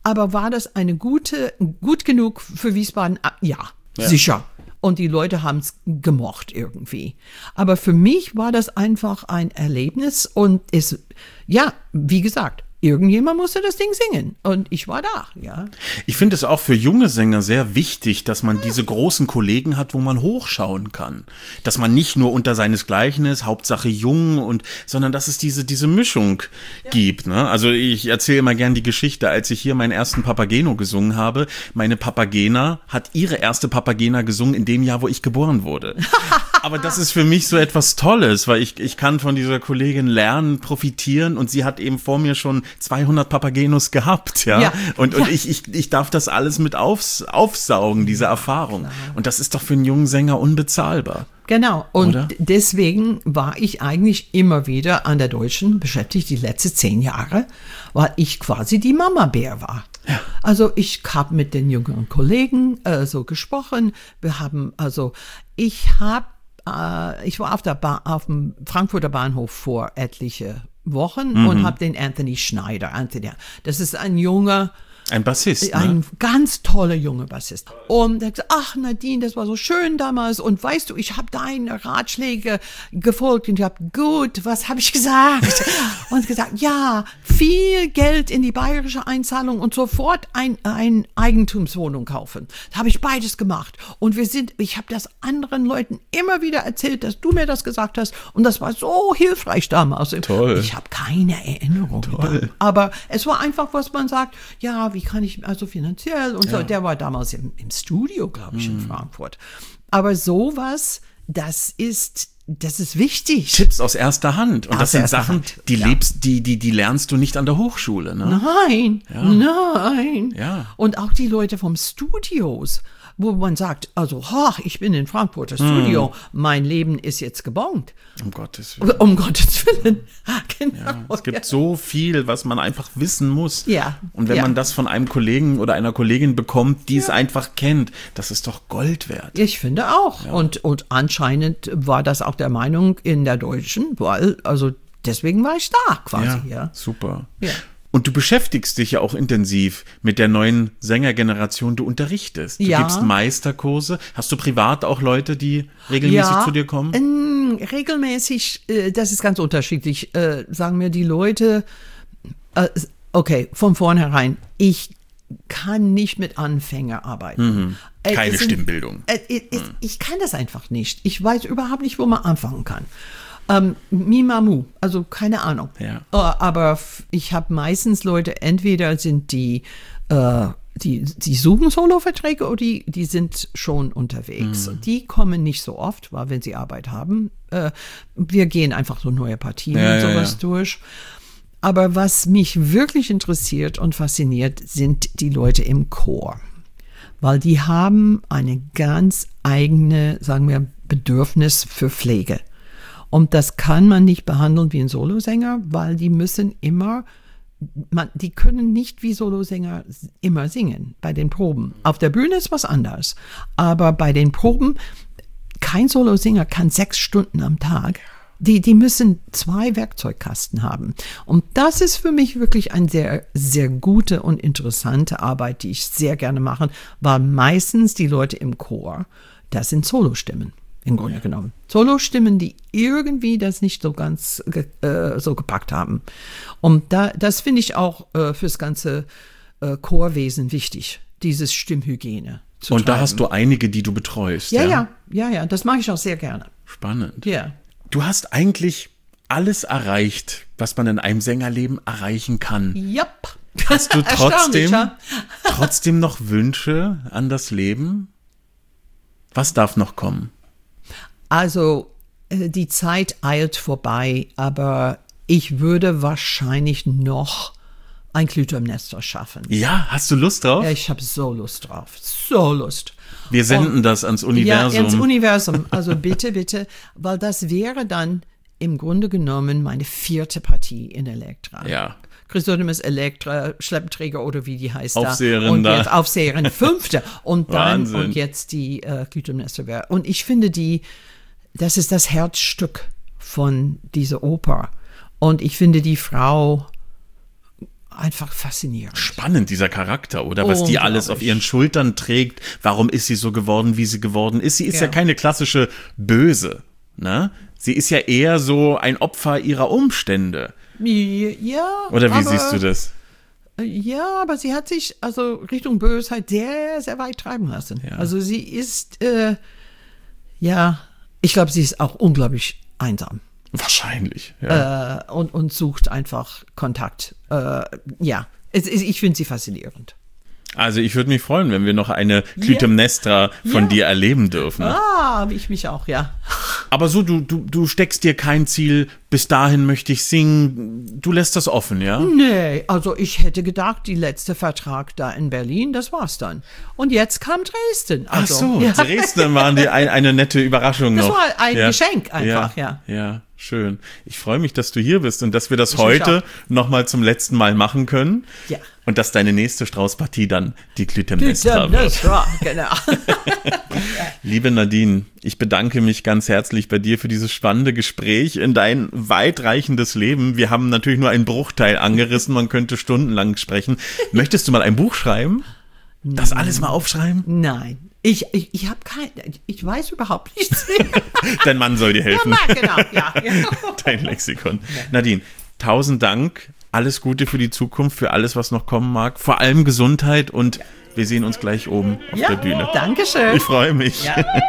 aber war das eine gute, gut genug für Wiesbaden? Ja, ja. Sicher. Und die Leute haben es gemocht irgendwie. Aber für mich war das einfach ein Erlebnis und es, ja, wie gesagt, irgendjemand musste das Ding singen und ich war da, ja. Ich finde es auch für junge Sänger sehr wichtig, dass man diese großen Kollegen hat, wo man hochschauen kann. Dass man nicht nur unter seinesgleichen ist, Hauptsache jung, und, sondern dass es diese, diese Mischung ja. gibt. Ne? Also ich erzähle immer gern die Geschichte, als ich hier meinen ersten Papageno gesungen habe. Meine Papagena hat ihre erste Papagena gesungen in dem Jahr, wo ich geboren wurde. Aber das ist für mich so etwas Tolles, weil ich, ich kann von dieser Kollegin lernen, profitieren, und sie hat eben vor mir schon zweihundert Papagenos gehabt, ja. ja. Und, und ja. Ich, ich, ich darf das alles mit aufs, aufsaugen, diese Erfahrung. Klar. Und das ist doch für einen jungen Sänger unbezahlbar. Genau. Und Oder? Deswegen war ich eigentlich immer wieder an der Deutschen beschäftigt, die letzten zehn Jahre, weil ich quasi die Mama-Bär war. Ja. Also ich habe mit den jüngeren Kollegen äh, so gesprochen. Wir haben, also ich habe, äh, ich war auf, der ba- auf dem Frankfurter Bahnhof vor etliche Wochen mhm. und habe den Anthony Schneider, Anthony, das ist ein junger, ein Bassist, ein ne? ganz toller junger Bassist. Und er hat gesagt, ach Nadine, das war so schön damals, und weißt du, ich habe deine Ratschläge gefolgt und ich habe, gut, was habe ich gesagt? Und gesagt, ja, viel Geld in die bayerische Einzahlung und sofort ein, ein Eigentumswohnung kaufen. Da habe ich beides gemacht. Und wir sind, ich habe das anderen Leuten immer wieder erzählt, dass du mir das gesagt hast, und das war so hilfreich damals. Toll. Ich habe keine Erinnerung. Toll. Aber es war einfach, was man sagt, ja, wie kann ich, also finanziell und ja. so. Der war damals im, im Studio, glaube ich, in Frankfurt. Aber sowas, das ist, das ist wichtig. Tipps aus erster Hand. Und aus das sind Sachen, Hand. die ja. lebst, die, die, die lernst du nicht an der Hochschule, ne? Nein, ja. nein. Ja. Und auch die Leute vom Studios, wo man sagt, also, ach, ich bin in Frankfurt, das Studio, mm. mein Leben ist jetzt gebongt. Um Gottes Willen. Um Gottes Willen. Genau. Ja, es gibt so viel, was man einfach wissen muss. Ja. Und wenn ja. man das von einem Kollegen oder einer Kollegin bekommt, die ja. es einfach kennt, das ist doch Gold wert. Ich finde auch. Ja. Und, und anscheinend war das auch der Meinung in der Deutschen, weil, also deswegen war ich da quasi. Ja, ja. super. Ja. Und du beschäftigst dich ja auch intensiv mit der neuen Sängergeneration. Du unterrichtest. Du ja. gibst Meisterkurse. Hast du privat auch Leute, die regelmäßig ja, zu dir kommen? Ähm, regelmäßig, äh, das ist ganz unterschiedlich. Äh, sagen mir die Leute, äh, okay, von vornherein, ich kann nicht mit Anfänger arbeiten. Mhm. Keine äh, sind, Stimmbildung. Äh, äh, mhm. Ich kann das einfach nicht. Ich weiß überhaupt nicht, wo man anfangen kann. Ähm, Mimamu, also keine Ahnung. Ja. Uh, aber f- ich habe meistens Leute, entweder sind die, äh, die, die suchen Solo-Verträge oder die, die sind schon unterwegs. Mhm. Die kommen nicht so oft, weil wenn sie Arbeit haben, äh, wir gehen einfach so neue Partien ja, und sowas ja, ja. durch. Aber was mich wirklich interessiert und fasziniert, sind die Leute im Chor. Weil die haben eine ganz eigene, sagen wir, Bedürfnis für Pflege. Und das kann man nicht behandeln wie ein Solosänger, weil die müssen immer, man, die können nicht wie Solosänger immer singen bei den Proben. Auf der Bühne ist was anderes. Aber bei den Proben, kein Solosänger kann sechs Stunden am Tag. Die, die müssen zwei Werkzeugkasten haben. Und das ist für mich wirklich eine sehr, sehr gute und interessante Arbeit, die ich sehr gerne mache, weil meistens die Leute im Chor, das sind Solostimmen. Im Grunde ja. genommen. Solo-Stimmen, die irgendwie das nicht so ganz äh, so gepackt haben. Und da, das finde ich auch äh, fürs ganze äh, Chorwesen wichtig, dieses Stimmhygiene zu Und treiben. da hast du einige, die du betreust. Ja, ja, ja, ja, ja, das mache ich auch sehr gerne. Spannend. Ja. Du hast eigentlich alles erreicht, was man in einem Sängerleben erreichen kann. Yep. Hast du trotzdem, trotzdem noch Wünsche an das Leben? Was darf noch kommen? Also, die Zeit eilt vorbei, aber ich würde wahrscheinlich noch ein Clytemnestra schaffen. Ja, hast du Lust drauf? Ja, ich habe so Lust drauf. So Lust. Wir senden Und, das ans Universum. Ja, ins Universum. Also bitte, bitte, weil das wäre dann im Grunde genommen meine vierte Partie in Elektra. Ja. Chrysothemis Elektra, Schleppträger oder wie die heißt Aufseherin da. Und da. jetzt Aufseherin, fünfte. Und dann, Wahnsinn. und jetzt die äh, Clytemnestra. Und ich finde die, das ist das Herzstück von dieser Oper. Und ich finde, die Frau einfach faszinierend. Spannend, dieser Charakter, oder? Was die alles auf ihren Schultern trägt. Warum ist sie so geworden, wie sie geworden ist? Sie ist ja, ja keine klassische Böse, ne? Sie ist ja eher so ein Opfer ihrer Umstände. Ja. Oder wie aber, siehst du das? Ja, aber sie hat sich also Richtung Bösheit sehr, sehr weit treiben lassen. Ja. Also sie ist, äh, ja, ich glaube, sie ist auch unglaublich einsam. Wahrscheinlich, ja. Äh, und, und sucht einfach Kontakt. Äh, ja, es, ich finde sie faszinierend. Also ich würde mich freuen, wenn wir noch eine Clytemnestra ja. von ja. dir erleben dürfen. Ah, ich mich auch, ja. Aber so, du, du, du steckst dir kein Ziel, bis dahin möchte ich singen, du lässt das offen, ja? Nee, also ich hätte gedacht, die letzte Vertrag da in Berlin, das war's dann. Und jetzt kam Dresden. Also, Ach so, ja. Dresden waren die ein, eine nette Überraschung das noch. Das war ein ja. Geschenk einfach, ja. Ja, ja. Schön. Ich freue mich, dass du hier bist und dass wir das ich heute nochmal zum letzten Mal machen können. Ja. Und dass deine nächste Straußpartie dann die Clytemnestra wird. Genau. Liebe Nadine, ich bedanke mich ganz herzlich bei dir für dieses spannende Gespräch in dein weitreichendes Leben. Wir haben natürlich nur einen Bruchteil angerissen, man könnte stundenlang sprechen. Möchtest du mal ein Buch schreiben? Das alles mal aufschreiben? Nein. Ich, ich, ich habe kein, ich weiß überhaupt nichts. Dein Mann soll dir helfen. Ja, genau, ja. Dein Lexikon. Nadine, tausend Dank. Alles Gute für die Zukunft, für alles, was noch kommen mag. Vor allem Gesundheit und wir sehen uns gleich oben auf ja, der Bühne. Dankeschön. Ich freue mich. Ja.